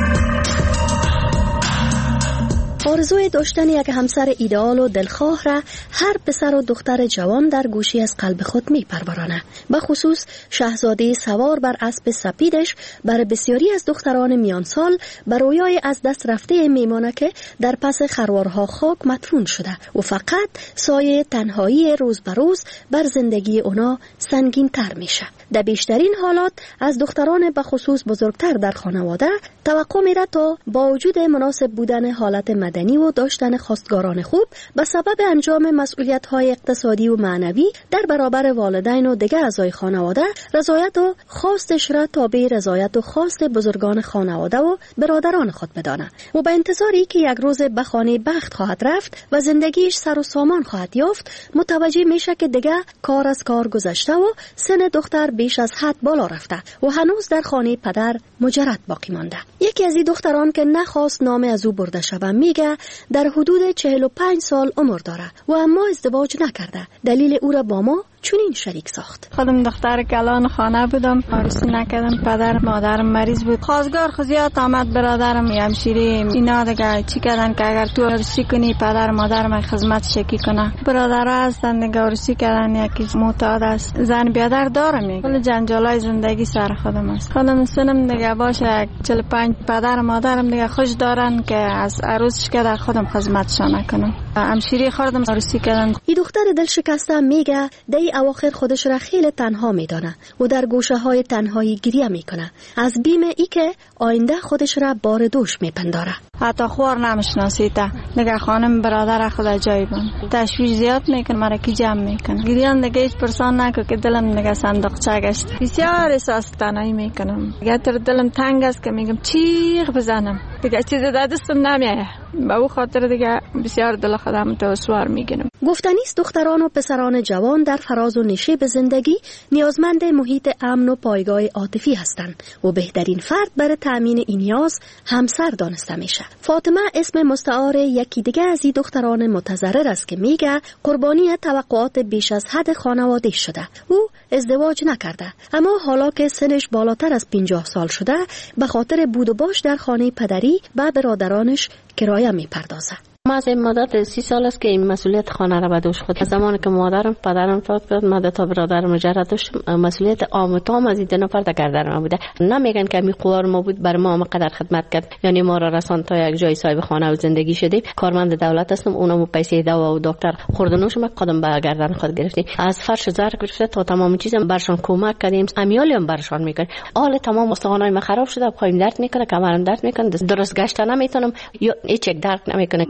آرزوی داشتن یک همسر ایدئال و دلخواه را هر پسر و دختر جوان در گوشی از قلب خود می پرورانه. به خصوص شاهزاده سوار بر اسب سپیدش بر بسیاری از دختران میان سال بر رویای از دست رفته میمانه که در پس خروارها خاک مدفون شده و فقط سایه تنهایی روز به روز بر زندگی اونا سنگین تر میشه. در بیشترین حالات از دختران به خصوص بزرگتر در خانواده توقع میره تا با وجود مناسب بودن حالت مدنی و داشتن خواستگاران خوب به سبب انجام مسئولیت‌های اقتصادی و معنوی در برابر والدین و دیگر اعضای خانواده رضایت و خواستش را تابع رضایت و خواست بزرگان خانواده و برادران خود بدانه و به انتظاری که یک روز به خانه بخت خواهد رفت و زندگیش سر و سامان خواهد یافت متوجه میشه که دیگه کار از کار گذشته و سن دختر بیش از حد بالا رفته و هنوز در خانه پدر مجرد باقی مانده. یکی از این دختران که نخواست نام از او برده شود میگه در حدود چهل و پنج سال عمر داره و اما ازدواج نکرده. دلیل او را با ما چنین شریک ساخت. خودم دختر کلان خانه بودم، عروسی نکردم، پدر مادرم مریض بود، خواستگار خزیات آمد، برادرم همشیری اینا دیگه چی کردن که اگر تو عروسی کنی پدر مادرم خدمت شکی کنه. برادرها هستن دیگه عروسی کردن، یکی معتاد است، زن بیادر دارم. کل جنجالای زندگی سر خودم است. خودم سنم دیگه باشه چهل و پنج، پدر مادرم دیگه خوش دارن که از عروسش که در خودم خدمتشان نکنم. همشیری خودم عروسی کردن. این دختر دلشکسته میگه دی اواخر خودش را خیلی تنها میدانه و در گوشه های تنهایی گریه میکنه از بیم ای که آینده خودش را بار دوش میپنداره. حتی خوار نمیشناسیده نگه خانم برادر خدا جای بند تشویش زیاد میکنه، مرا کی جمع میکنه گریان دیگه هیچ پرسان نکن که دلم نگه صندوقچه گشت. بسیار احساس تنهایی میکنم دیگه، تر دلم تنگ است که میگم چیغ بزنم دیگه چیز در دستم نمیایه. به او خاطر دیگه بسیار دل خودم تو سوار میگیرم. گفتنیست دختران و پسران جوان در فراز و نشیب زندگی نیازمند محیط امن و پایگاه عاطفی هستند و بهترین فرد برای تامین این نیاز همسر دانسته میشه. فاطمه اسم مستعار یکی دیگه از این دختران متضرر است که میگه قربانی توقعات بیش از حد خانواده شده. او ازدواج نکرده اما حالا که سنش بالاتر از پنجاه سال شده به خاطر بود و باش در خانه پدری و برادرانش کرایه میپردازه. ما از این مدت سی سال است که این مسئولیت خانه را به دوش خود. از زمانی که مادرم پدرم فوت کرد ما دو تا برادر مجرد داشتم، مسئولیت عام و تام از این دو نفر در گردن ما بوده. نمیگن که می قوار ما بود بر ما قدر خدمت کرد، یعنی ما را رساند تا یک جای صاحب خانه و زندگی شدیم. کارمند دولت هستم، اونم پیسه دوا و دکتر خوردنوش ما قدم به گردن خود گرفتیم. از فرش زر گرفته تا تمام چیزم برشان کمک کردیم، امیالی هم برشان میکنیم. حال تمام استخوانای ما خراب شده، پایم درد میکنه، کمرم درد میکنه، درست گشت نمیتونم یا هیچ یک درد نمیکنه.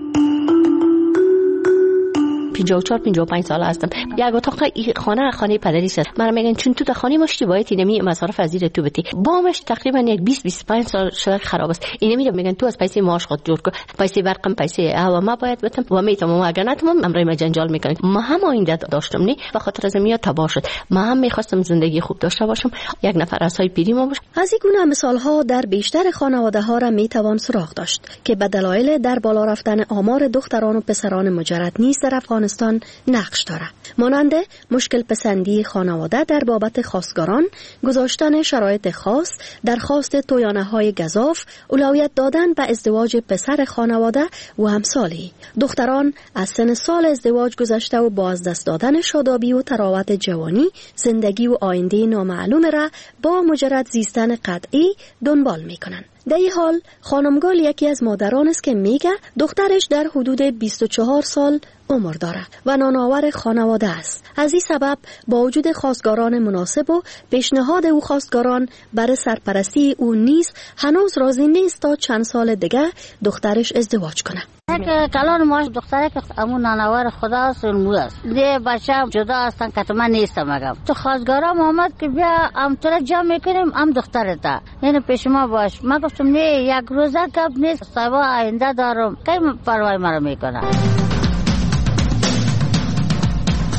پنجاه و چهار پنجاه و پنج ساله هستم. یک اتاق خانه خانه پدری است. من میگن چون تو در خانه ماشتی باید اینمی مصارف از زیر تو بتی. بامش تقریبا یک بیست بیست و پنج سال شده خراب است. اینمی میگن تو از پیسه معاش خود جور کن، پیسه برقم، پیسه هوا ما باید بدم و میتونم اگر نتونم امرای ما جنجال میکنن. ما هم آینده داشتم نی به خاطر از میاد تباه شد. ما هم میخواستم زندگی خوب داشته باشم، یک نفر از های پیری ما باشه. از این گونه مثال ها در بیشتر خانواده ها را میتوان سراغ داشت که به دلایل در بالا رفتن آمار دختران و پسران مجرد نیز در افغانستان نقش داره، مانند مشکل پسندی خانواده در بابت خواستگاران، گذاشتن شرایط خاص، درخواست تویانه های گزاف، اولویت دادن به ازدواج پسر خانواده و همسالی. دختران از سن سال ازدواج گذشته و با از دست دادن شادابی و تراوت جوانی زندگی و آینده نامعلوم را با مجرد زیستن قطعی دنبال میکنن. در این حال خانمگل یکی از مادران است که میگه دخترش در حدود بیست و چهار سال عمر داره و نانآور خانواده است. از این سبب با وجود خواستگاران مناسب و پیشنهاد او خواستگاران برای سرپرستی او نیز هنوز راضی نیست تا چند سال دیگه دخترش ازدواج کنه. که کلان ماش دختره که امون نانآور خدا است علمو است ده بچه جدا هستن که من نیستم. مگم تو خواستگارا محمد که بیا ام تو را جمع میکنیم ام دخترتا یعنی پیش ما باش. من گفتم نه یک روزه کب نیست، صاحب آینده دارم کی پروای مرا میکنه.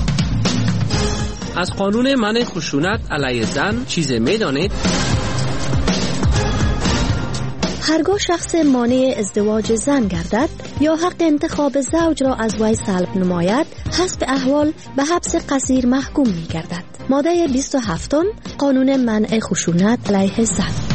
از قانون منع خشونت علیه زن چیزی میدانید؟ هرگاه شخص مانع ازدواج زن گردد یا حق انتخاب زوج را از وی سلب نماید، حسب احوال به حبس قصیر محکوم می گردد. ماده بیست و هفت قانون منع خشونت علیه زن.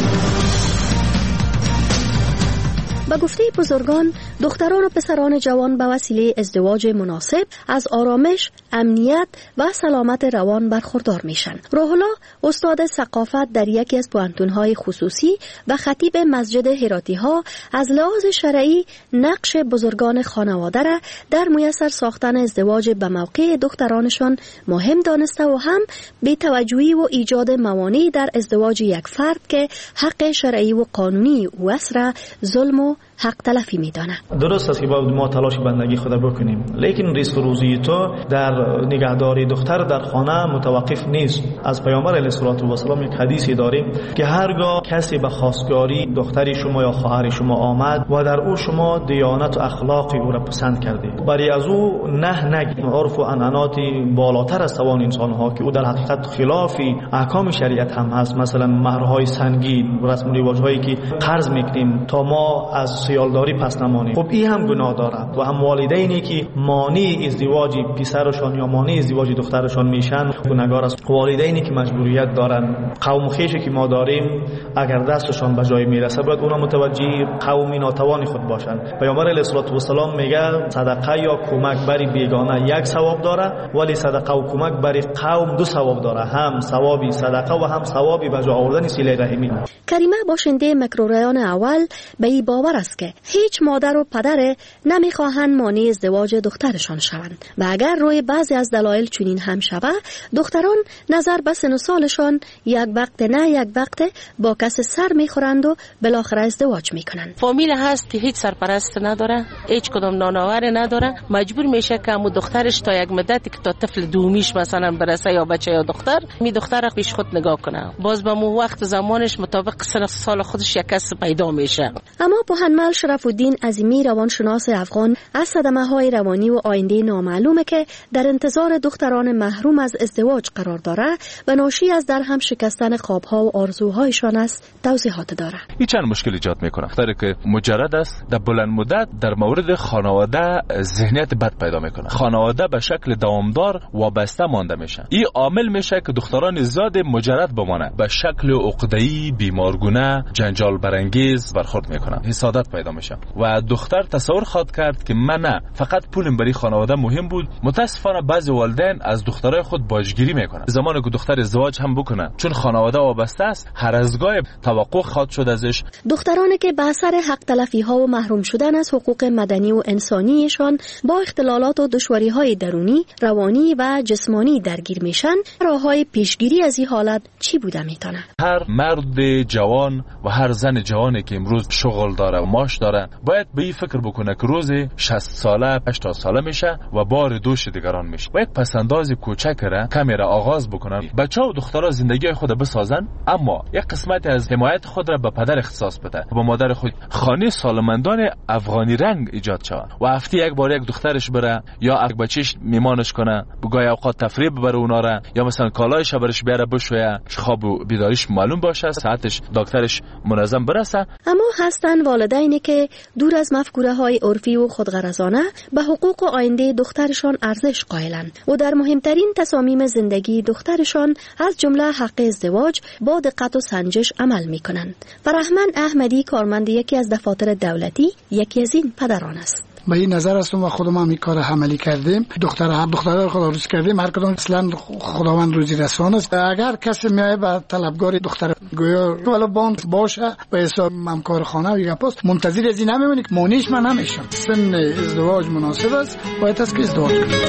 با گفته بزرگان، دختران و پسران جوان به وسیله ازدواج مناسب از آرامش، امنیت و سلامت روان برخوردار میشن. روح الله، استاد ثقافت در یکی از پوهنتون‌های خصوصی و خطیب مسجد هراتی ها، از لحاظ شرعی نقش بزرگان خانواده را در میسر ساختن ازدواج به موقع دخترانشان مهم دانسته و هم بی توجهی و ایجاد موانعی در ازدواج یک فرد که حق شرعی و قانونی او است را ظلم و حق تلفی میدانه. درست است که باید ما تلاش بندگی خود بکنیم، لیکن ریسک روزی تو در نگهداری دختر در خانه متوقف نیست. از پیامبر علیه الصلاه و السلام یک حدیثی داریم که هرگاه کسی به خواستگاری دختری شما یا خواهر شما آمد و در او شما دیانت و اخلاق او را پسند کردید، برای از او نه نگید. عرف و عنعنات بالاتر از توان انسان ها که او در حقیقت خلاف احکام شریعت هم هست، مثلا مهرهای سنگین، رسم و رواج هایی که قرض میکنیم تا ما از سیالداری پس نمانیم، خب این هم گناه داره. و هم والدینی که مانع ازدواج پسرشان یا مانع ازدواج دخترشان میشن گناهگار است. والدینی که مجبوریت دارن، قوم خویشی که ما داریم، اگر دستشان به جای میرسه باید اونا متوجه قومی ناتوان خود باشن. پیامبر علیه الصلاه و السلام میگه صدقه یا کمک بری بیگانه یک ثواب داره، ولی صدقه و کمک بری قوم دو ثواب داره، هم ثوابی صدقه و هم ثوابی به جا آوردن صله رحمی. کریمه باشنده مکروریان اول به این باور است که هیچ مادر و پدر نمیخواهند مانع ازدواج دخترشان شوند و اگر روی بعضی از دلایل چنین هم شود، دختران نظر به سن و سالشان یک وقت نه یک وقت با کس سر میخورند و بالاخره ازدواج میکنند. فامیل هست که هیچ سرپرست نداره، هیچ کدام نانآور نداره، مجبور میشه که امو دخترش تا یک مدتی که تا طفل دومیش مثلا برسه یا بچه یا دختر، می دختر پیش خود نگاه کنه، باز به مو وقت زمانش مطابق سن سال خودش یک کس پیدا میشه. اما پوهنمل شرف الدین عظیمی روانشناس افغان از صدمه های روانی و آینده نامعلومه که در انتظار دختران محروم از ازدواج قرار داره و ناشی از در هم شکستن خوابها و آرزوهایشان است توضیحات داره. این چند مشکل ایجاد میکنه. دختری که مجرد است در بلند مدت در مورد خانواده ذهنیت بد پیدا میکنه، خانواده به شکل دوامدار وابسته مانده میشه. این عامل میشه که دختران زیاد مجرد بمانه، به شکل عقده‌ای، بیمارگونه، جنجال برانگیز برخورد میکنه، حسادت پیدا میشه و دختر تصور خواهد کرد که من نه فقط پولم برای خانواده مهم بود. متاسفانه بعضی والدین از دخترای خود باجگیری میکنن. زمانی که دختر ازدواج هم بکنه چون خانواده وابسته است، هر از گاه توقع خواهد شد ازش. دخترانی که به اثر حق تلفی ها و محروم شدن از حقوق مدنی و انسانیشان با اختلالات و دشواری های درونی، روانی و جسمانی درگیر میشن، راههای پیشگیری از این حالت چی بوده میتونه؟ هر مرد جوان و هر زن جوانی که امروز شغل داره و معاش داره باید به این فکر بکنه که روز شصت ساله هشتاد ساله میشه و بار دوش دیگران میشه و یک پسنداز کوچک را کمی را آغاز بکنن. بچه‌ها و دخترها زندگی خود بسازن، اما یک قسمت از حمایت خود را به پدر اختصاص بده، با مادر خود خانه سالمندان افغانی رنگ ایجاد شود و هفته یک بار یک دخترش بره یا یک بچهش میمانش کنه، بگاه اوقات تفریح ببره اونا را، یا مثلا کالایش برش بیاره بشویه، خواب و بیداریش معلوم باشه، ساعتش دکترش منظم برسه. اما هستن والدینی که دور از مفکوره های عرفی و خودغرضانه به حقوق و آینده دخترشان ارزش قائلند و در مهمترین تصامیم زندگی دخترشان از جمله حق ازدواج با دقت و سنجش عمل میکنند. فرهمن احمدی، کارمند یکی از دفاتر دولتی، یکی از این پدران است. به این نظر هستم و خودم هم این کار عملی کردیم. دختر هر دختر خدا روز کردیم، هر کدام اصلا خداوند روزی رسان است. اگر کسی میای به طلبگار دختر گویا ولی باند باشه به حساب همکار خانه و یک پست منتظر از این نمیمونی که مونیش من نمیشم. سن ازدواج مناسب است، باید است که ازدواج کنیم.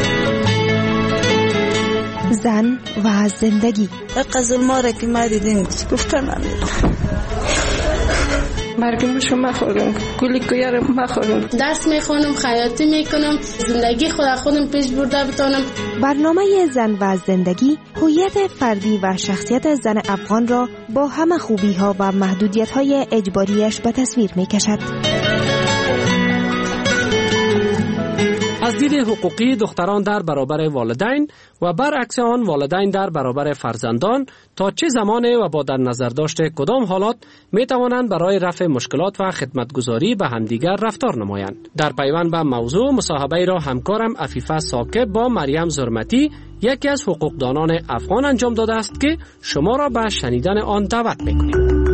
زن و زندگی. قزل ماره که ما دیدیم گفتن مرگم شما خوردم، گلی کویارم ما خوردم، درس میخونم، خیاطی میکنم، زندگی خود خودم پیش برده بتونم. برنامه زن و زندگی هویت فردی و شخصیت زن افغان را با همه خوبی ها و محدودیت های اجباریش به تصویر میکشد. از دید حقوقی دختران در برابر والدین و برعکس آن والدین در برابر فرزندان تا چه زمان و با در نظر داشته کدام حالات می توانند برای رفع مشکلات و خدمتگزاری به همدیگر رفتار نمایند. در پیوند به موضوع مصاحبه را همکارم عفیفه ثاقب با مریم زرمتی یکی از حقوقدانان افغان انجام داده است که شما را به شنیدن آن دعوت می‌کنیم.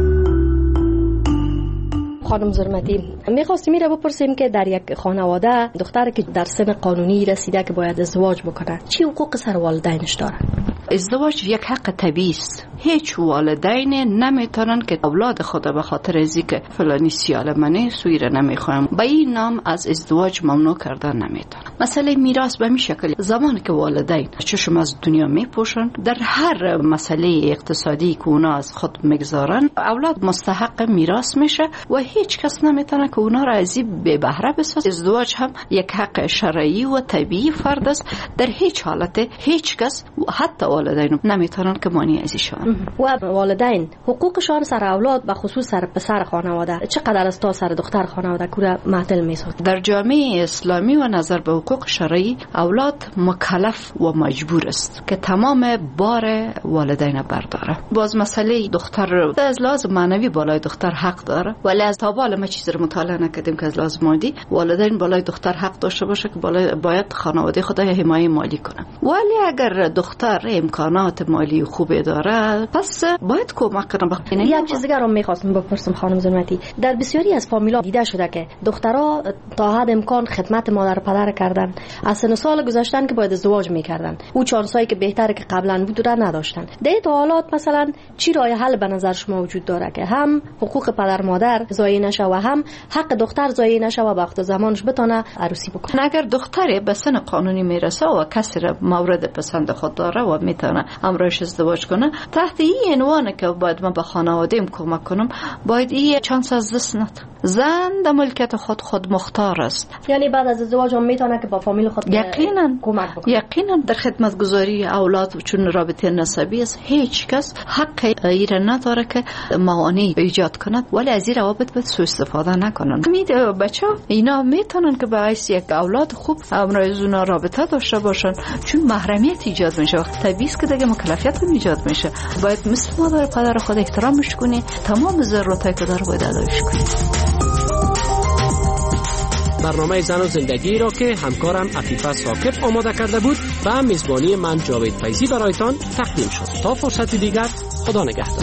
خانم زرمتی، میخواستیم میره بپرسیم که در یک خانواده دختر که در سن قانونی رسیده که باید ازدواج بکنه چی حقوق سر والدینش داره؟ ازدواج یک حق طبیعی است. هیچ والدین نمیتونن که اولاد خود به خاطر از اینکه فلانی سیاله منه سویره نمیخوام به این نام از ازدواج ممنوع کردن نمیتونن. مسئله میراث به این شکل زمانی که والدین چشم از دنیا میپوشن در هر مسئله اقتصادی که اونا از خود میگذارن اولاد مستحق میراث میشه و هیچ کس نمیتونه که اونا را از این به بهره بسازه. ازدواج هم یک حق شرعی و طبیعی فرد است. در هیچ حالت هیچ کس حتی والدین نمیتونن که مانع از شون. و والدین حقوقشان سر اولاد به خصوص سر پسر خانواده چقدر است تا سر دختر خانواده کوره معطل میسازه؟ در جامعه اسلامی و نظر به حقوق شرعی اولاد مکلف و مجبور است که تمام بار والدین برداره. باز مسئله دختر از لازم معنوی بالای دختر حق داره ولی از تا بالا ما چیزی رو مطالعه نکردیم که از لازم مادی والدین بالای دختر حق داشته باشه که باید خانواده خود حمایت مالی کنه. ولی اگر دختر امکانات مالی خوبی داره پس باید کمک کنه. یک چیز دیگه رو می‌خواستم بپرسم خانم زرمتی، در بسیاری از فامیلا دیده شده که دخترها تا حد امکان خدمت مادر و پدر کردن، از سن سال گذشتن که باید ازدواج می‌کردن، او چانسایی که بهتره که قبلا بود را نداشتن. در این حالات مثلا چی راه حل به نظر شما وجود داره که هم حقوق پدر مادر ضایع نشه و هم حق دختر ضایع نشه و وقت زمانش بتونه عروسی بکنه؟ اگر دختری به سن قانونی میرسه و کسی مورد پسند خود داره و میتونه امرش ازدواج کنه تحت این عنوان که باید من به خانواده‌ام کمک کنم باید این چانس از دست نده. زن در ملکیت خود خود مختار است. یعنی بعد از ازدواج هم میتونه که با فامیل خود یقینا کمک بکنه. یقینا در خدمتگزاری اولاد چون رابطه نسبی است هیچ کس حق ایره نداره که موانع ایجاد کند ولی از این روابط باید سوء استفاده نکنن. امید بچه‌ها اینا میتونن که باعث یک اولاد خوب امروز اونا رابطه داشته باشن چون محرمیت ایجاد میشه. طبیعی است که دیگه مکلفیت هم ایجاد میشه. باید مثل مادر پدر خود احترامش کنی، تمام ضرورتایی که داره باید ادایش کنی. برنامه زن و زندگی را که همکارم عفیفه ثاقب آماده کرده بود و میزبانی من جاوید فیضی برایتان تقدیم شد. تا فرصتی دیگر خدا نگهدار.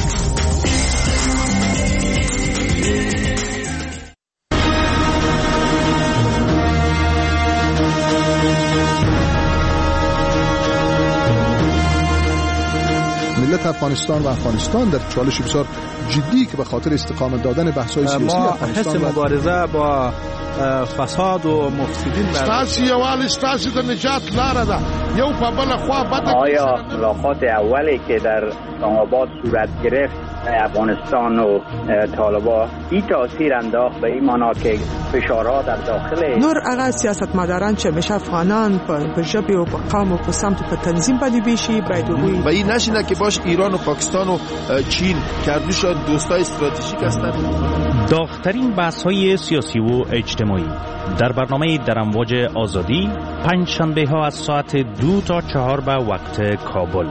ملت افغانستان و افغانستان در چالش بسیار جدی که به خاطر استقامت دادن بحث‌های سیاسی افغانستان ما حس مبارزه با فساد و مفسدین ستاسو یوال ستاسو د نجات لاره ده یو په بل خوا بده. آیا ملاقات اولی که در اسلام آباد صورت گرفت افغانستان و طالبان این تاثیر انداخت به این معنا که فشارها در داخل نور هغه سیاستمداران چې همیشه افغانان په ژبې او په قوم او په سمت او په تنظیم باندې بیشي باید وګوري و این نشینه که باش ایران و پاکستان و چین کردوش دوستای استراتژیک هستند. داغ‌ترین بحث‌های سیاسی و اجتماعی در برنامه در امواج آزادی پنج شنبه ها از ساعت دو تا چهار به وقت کابل.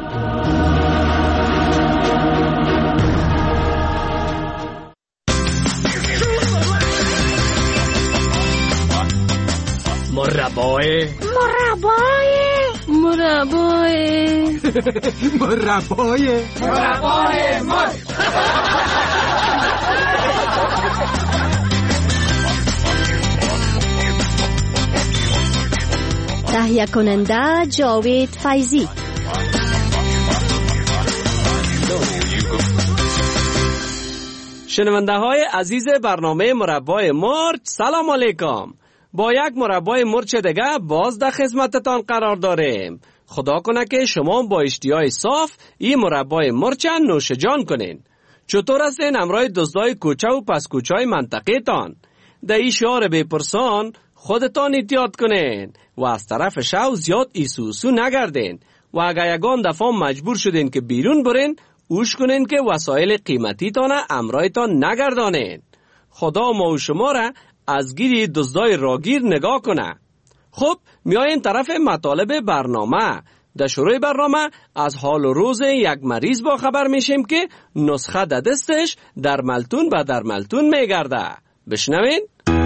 مربای مربای مربای مربای مربای مر تهیه کننده جاوید فیضی. شنونده های عزیز برنامه مربای مرچ سلام علیکم. با یک مربای مرچ دیگه باز در خدمتتان قرار داریم. خدا کنه که شما با اشتیاق صاف این مربای مرچ نوش جان کنین. چطور هستین همراه دزدای کوچه و پس کوچه‌های منطقه تان؟ در این شعار بپرسان خودتان احتیاط کنین و از طرف شو زیاد ایسوسو نگردین و اگر یگان دفعه مجبور شدین که بیرون برین اوش کنین که وسایل قیمتی تانه امرایتان نگردانین. خدا ما و شما را از گیری دزدای راگیر نگاه کنه. خب میایم طرف مطالب برنامه. در شروع برنامه از حال و روز یک مریض با خبر میشیم که نسخه در دستش در ملتون به در ملتون میگرده. بشنوین.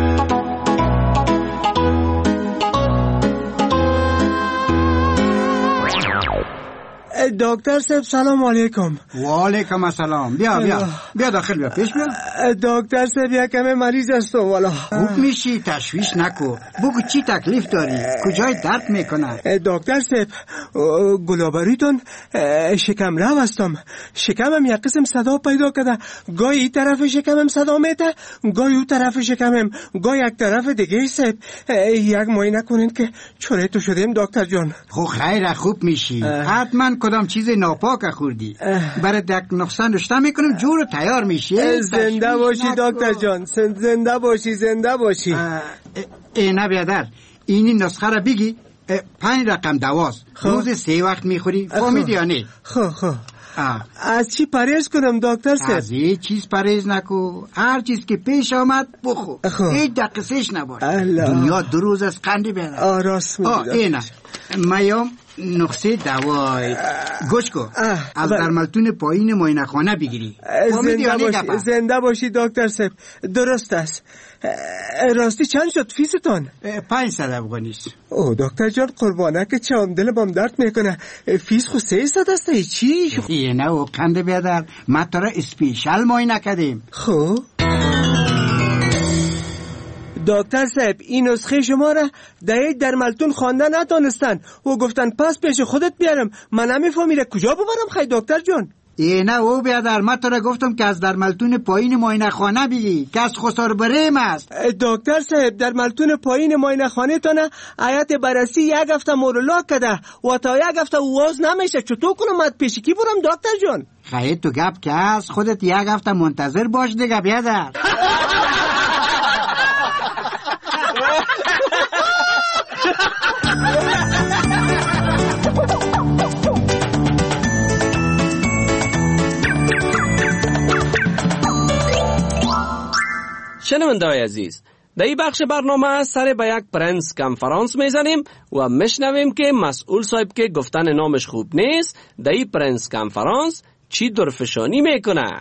دکتر صاحب سلام علیکم. و علیکم السلام. بیا بیا بیا داخل بیا پیش بیا. دکتر صاحب یک کمی مریض هستم والا. خوب میشی، تشویش نکو. بگو چی تکلیف داری؟ کجای درد میکنه؟ دکتر صاحب گلابریتون شکم رو هستم. شکمم یک قسم صدا پیدا کرده. گاهی این طرف شکمم صدا میده، گاهی اون طرف شکمم، گاهی یک طرف دیگه. صاحب یک معاینه کنین که چوره تو شدیم دکتر جان. خب خیر خوب میشی. حتما کدام چیز ناپاک خوردی. برای دک نقصان رشته میکنم جور تیار میشی. زنده باشی دکتر جان، زنده باشی زنده باشی. اینا بیادر اینی نسخه را بگی. پنج رقم دواست. روز سه وقت میخوری فهمیدی یا نه؟ خب خب از چی پرهیز کنم دکتر صاحب؟ از هیچ چیز پرهیز نکو. هر چیز که پیش آمد بخو. هیچ دقیقش نباش. دنیا دو روز از قندی بیادر. راست میگی. اینا میام نقصه دوای گوش کو. از درملتون پایین معاینه خانه بگیری. زنده باشی زنده باشی دکتر صاحب. درست است. راستی چند شد فیستون؟ پنجصد افغانیست. او دکتر جان قربانه که چم دل بام درد میکنه. فیس خو سیصد است. چی؟ یه نه او قنده بیادر ما تو را اسپیشال معاینه کردیم. خب دکتر صاحب این نسخه شما را در درملتون خوانده ندانستن و گفتن پس پیش خودت بیارم. من نمیفهمیدم کجا ببرم خیلی دکتر جان. ای نه او بیادر من تو را گفتم که از درملتون پایین معاینه خانه بگی که از خسار بریم است. دکتر صاحب درملتون پایین معاینه خانه تانه آیت بررسی یک هفته مورولا کده و تا یک هفته واز نمیشه. چطور کنم مد پیشی کی برم دکتر جان؟ خیلی تو گپ که از خودت یک هفته منتظر باش دیگه بیادر. شنونده‌های عزیز، در این بخش برنامه سر به یک پرنس کنفرانس میزنیم و میشنویم که مسئول صاحب که گفتن نامش خوب نیست در این پرنس کنفرانس چی درفشانی میکنه.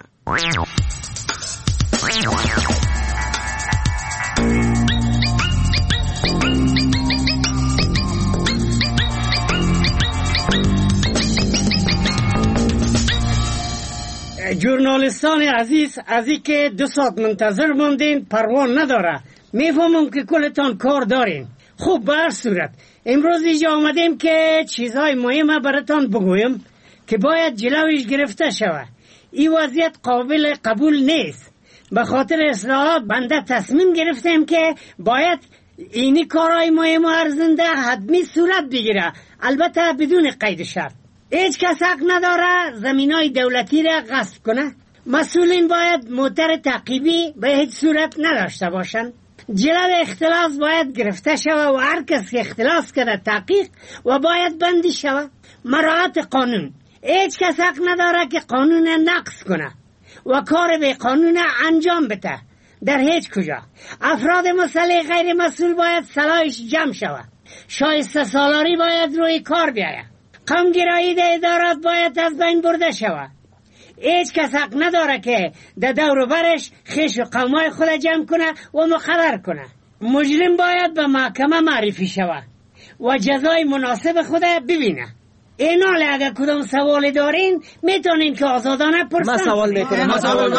جورنالیستان عزیز، از این که دو ساعت منتظر موندین پروان نداره. میفهمم که کلتان کار دارین. خوب به هر صورت امروز اینجا آمدیم که چیزهای مهمه براتان بگویم که باید جلویش گرفته شود. این وضعیت قابل قبول نیست. به خاطر اصلاحات بنده تصمیم گرفتیم که باید اینی کارهای مهم و ارزنده حتمی صورت بگیره، البته بدون قید شرط. هیچ کس حق نداره زمینای دولتی را غصب کنه. مسئولین باید موتر تعقیبی به هیچ صورت نداشته باشند. جلو اختلاس باید گرفته شود و هر کس که اختلاس کرده تحقیق و باید بندی شود. مراعات قانون. هیچ کس حق نداره که قانون نقض کنه و کار به قانون انجام بده در هیچ کجا. افراد مسلح غیر مسئول باید صلاحش جمع شود. شایسته سالاری باید روی کار بیاید. قومگرایی در ادارات باید از بین برده شود. هیچ کس حق نداره که در دور و برش خیش و قومای خود جمع کنه و مقرر کنه. مجرم باید به محکمه معرفی شود و جزای مناسب خود ببینه. این حال اگر کدام سوال دارین میتونین که آزادانه پرسن. ما سوال میکنم. ما سوال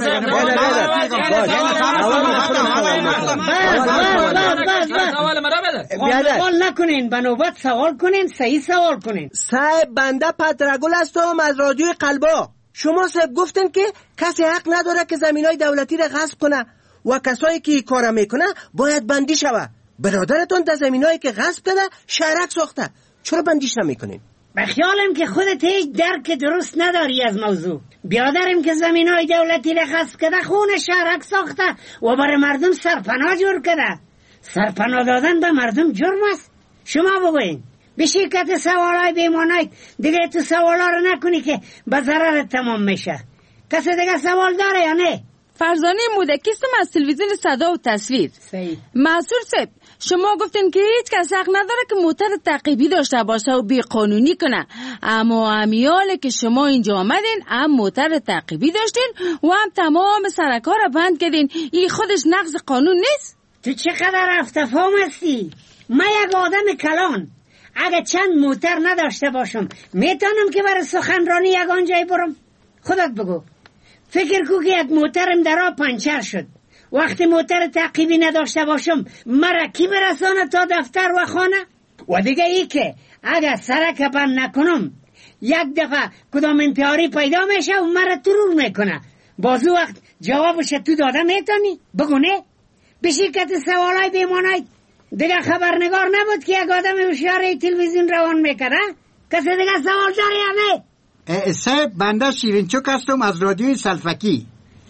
سوال نکنین، به نوبت سوال کنین، صحیح سوال کنین. صاحب بنده پترگل هستم از رادیوی قلبا. شما صاحب گفتن که کسی حق نداره که زمینای دولتی را غصب کنه و کسایی که کار میکنه باید بندی شود. برادرتون در زمینایی که غصب کرده شهرک ساخته، چرا بندیش نمیکنین؟ به خیالم که خودت هیچ درک درست نداری از موضوع. بیادرم که زمینای دولتی را غصب کرده خون شهرک ساخته و برای مردم سرپناه جور کرده. سرپناه دادن به مردم جرم است. شما بگوین به شرکت سوالای بیمانید دیگه تو سوالا رو نکنی که به ضرر تمام میشه. کسی دیگه سوال داره یا نه؟ فرزانه مودکیستم از تلویزیون صدا و تصویر. صحیح. مسئول صاحب شما گفتین که هیچ کس حق نداره که موتر تعقیبی داشته باشه و بی قانونی کنه، اما امیاله که شما اینجا آمدین هم موتر تعقیبی داشتین و هم تمام سرکا را بند کردین. این خودش نقض قانون نیست؟ تو چقدر افتفام هستی؟ من یک آدم کلان اگه چند موتر نداشته باشم میتونم که برای سخنرانی یک آنجای برم؟ خودت بگو. فکر کو که یک موترم در آب پنچر شد، وقتی موتر تعقیبی نداشته باشم مرا کی برسانه تا دفتر و خانه؟ و دیگه ای که اگه سرک بند نکنم یک دفعه کدام انتحاری پیدا میشه و مرا ترور میکنه، بازو وقت جوابش تو داده میتونی؟ بگو نه؟ بشی کت سوالای بیمانای دیگه خبرنگار نبود که یک آدم اشاره تلویزیون روان میکنه؟ کسی دیگه سوال داری همه؟ صاحب بنده شیرینچوک هستم از رادیوی سلفکی.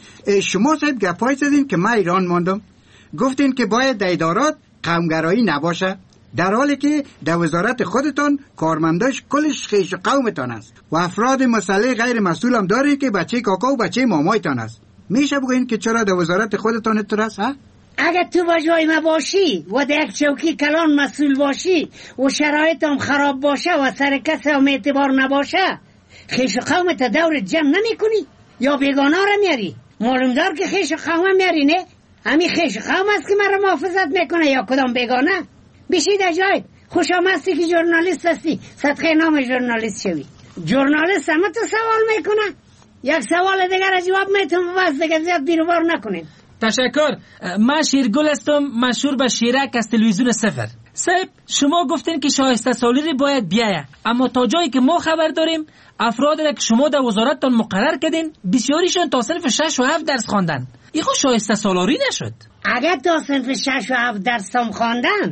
شما صاحب گپای زدین که من ایران ماندم، گفتین که باید در ادارات قومگرایی نباشه، در حالی که در وزارت خودتان کارمنداش کلش خیش قومتان است و افراد مسئله غیر مسئول هم داری که بچه کاکا و بچه مامایتان است. میشه بگوین که چرا در وزارت خودتان اتر است؟ اگه تو با جای ما باشی و در یک چوکی کلان مسئول باشی و شرایط هم خراب باشه و سر کسی هم اعتبار نباشه، خیش قومت دور جمع نمی کنی یا بیگانه را میاری؟ معلوم دار که خیش قوم میاری نه؟ همین خیش قوم است که مرا محافظت میکنه یا کدام بیگانه؟ بشید جای خوش آمدستی که جورنالیست هستی، صدقه نام جورنالیست شوی. جورنالیست همه تو سوال میکنه، یک سوال دیگر جواب میتون بس دیگه زیاد بیروبار نکنین. تشکر. من شیرگل هستم، مشهور به شیرک از تلویزیون سفر. صاحب شما گفتین که شایسته سالاری باید بیایه، اما تا جایی که ما خبر داریم افرادی که شما در وزارتتان مقرر کردین بسیاریشون تا صنف شش و هفت درس خواندن. این خود شایسته سالاری نشد؟ اگر تا صنف شش و هفت درس هم خواندن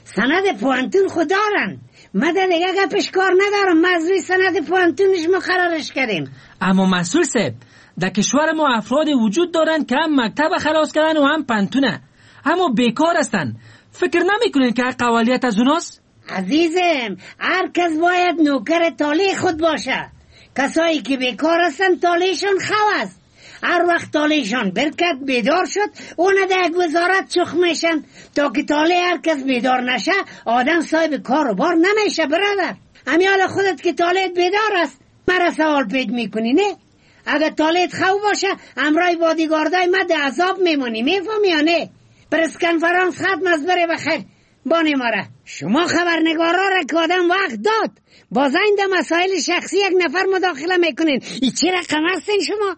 سند پوانتون خود دارن. من دیگه گپش کار ندارم، مزوی سند پوانتونش مقررش کردیم. اما مسئول صاحب در کشور ما افرادی وجود دارن که هم مکتب خلاص کردن و هم پنتونه، اما بیکار هستن. فکر نمیکنین که قوالیت از اوناست؟ عزیزم هر کس باید نوکر تالی خود باشه. کسایی که بیکار هستن تالیشان خو است. هر وقت تالیشان برکت بیدار شد اون در یک وزارت چخ میشن تا که تالی هر کس بیدار نشه آدم صاحب کار و بار نمیشه. برادر امیال خودت که تالیت بیدار است مرا سوال پید میکنی نه؟ اگر تالیت خو باشه امرای بادیگاردای مد عذاب میمونی، میفهمی یا نه؟ پرس کنفرانس ختم از بره بخیر بانی ماره. شما خبرنگارا را که آدم وقت داد باز این در مسائل شخصی یک نفر مداخله میکنین، ای چی رقم هستین شما؟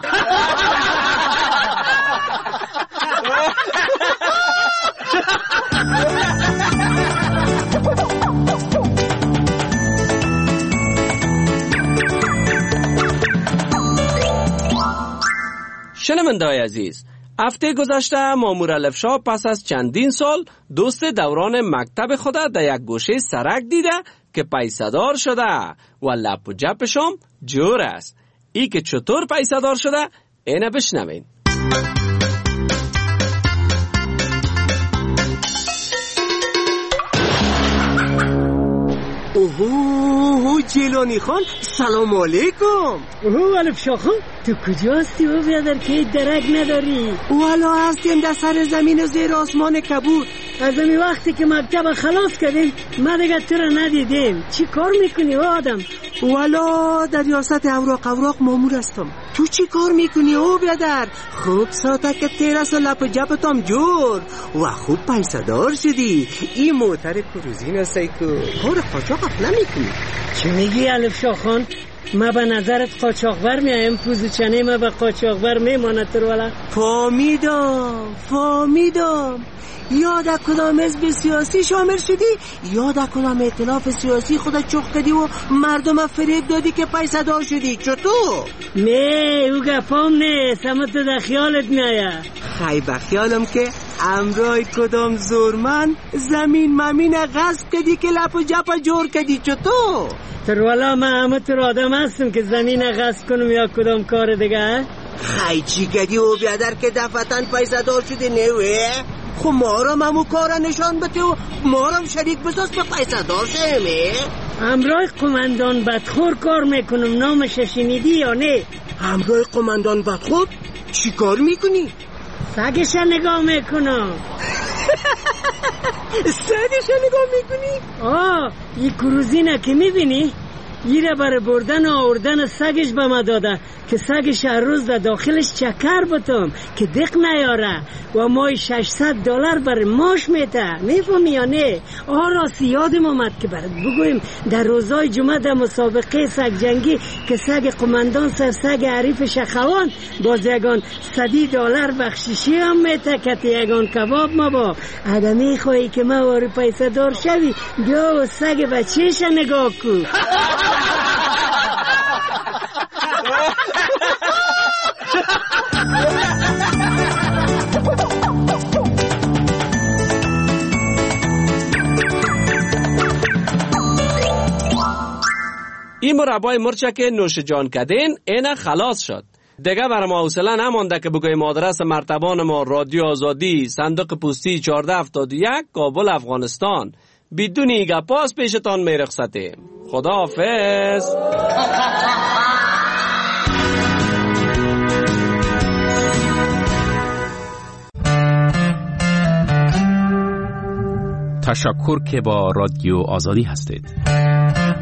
شنونده‌های عزیز، هفته گذشته مامور الفشا پس از چندین سال دوست دوران مکتب خود در یک گوشه سرک دیده که پیسه‌دار شده و لپ و جپشم جور است. ای که چطور پیسه‌دار شده اینه بشنوین. اوه جیلانی خان سلام علیکم. اوه الفشا خان تو کجا هستی و بیادر که درک نداری؟ والا هستیم در سر زمین زیر آسمان کبود. از امی وقتی که مکتب خلاص کردیم ما دیگه تو را ندیدیم. چی کار میکنی او آدم؟ والا در ریاست اوراق اوراق مامور هستم. تو چی کار میکنی او بیادر؟ خوب ساته که تیرس و لپ و جپتم جور و خوب پیسه دار شدی. این موتر کروزین هستی که کار قاچاق نمیکنی. چی میگی الفشا خان؟ ما به نظرت قاچاقبر میایم، پوزوچنه ما به قاچاقبر میمانه تر والا. فامیدم فامیدم یا در کدام حزب سیاسی شامل شدی یا در کدام ائتلاف سیاسی خودت چخ کردی و مردم فریب دادی که پیسه دار شدی. چطور؟ نه او گفام نیست، اما تو در خیالت نیه. خی بخیالم که امرای کدام زورمن زمین ممین غصب کردی که لپ و جپ جور کردی. چطور؟ تر والا من همه تر آدم هستم که زمین غصب کنم یا کدام کار دیگه. خی چی کردی او بیادر که دفتن پیسه دار شدی نوه؟ خب ما را ممو کارا نشان بده و ما را شریک بساز به پیسه دار شمه. همراه قماندان بدخور کار میکنم، نامش شنیدی یا نه؟ همراه قماندان بدخور؟ چی کار میکنی؟ سگش نگاه میکنم. سگشو نگاه میکنی؟ آه این کروزینه که میبینی؟ ایره برای بردن و آوردن سگش به ما داده که سگش هر روز در داخلش چکر بتم که دق نیاره و مای ششصد دلار برای ماش میته. میفهمی یا نه؟ آه راستی یادم آمد که برات بگویم در روزای جمعه در مسابقه سگ جنگی که سگ قماندان سر سگ عریف شخوان باز یگان صدی دلار بخشیشی هم میته که یگان کباب ما با. اگه میخوایی که ما واری پیسه دار شوی بیا و سگ بچهش نگاه کن. این مربای مرچه که نوش جان کدین اینه خلاص شد. دیگه برای ما حوصله نمانده که بگویم آدرس مرتبان ما رادیو آزادی صندوق پستی چهارده هفتاد و یک کابل افغانستان. بدون ایگه پاس پیشتان میرخصتیم. خدا حافظ. تشکر که با رادیو آزادی هستید.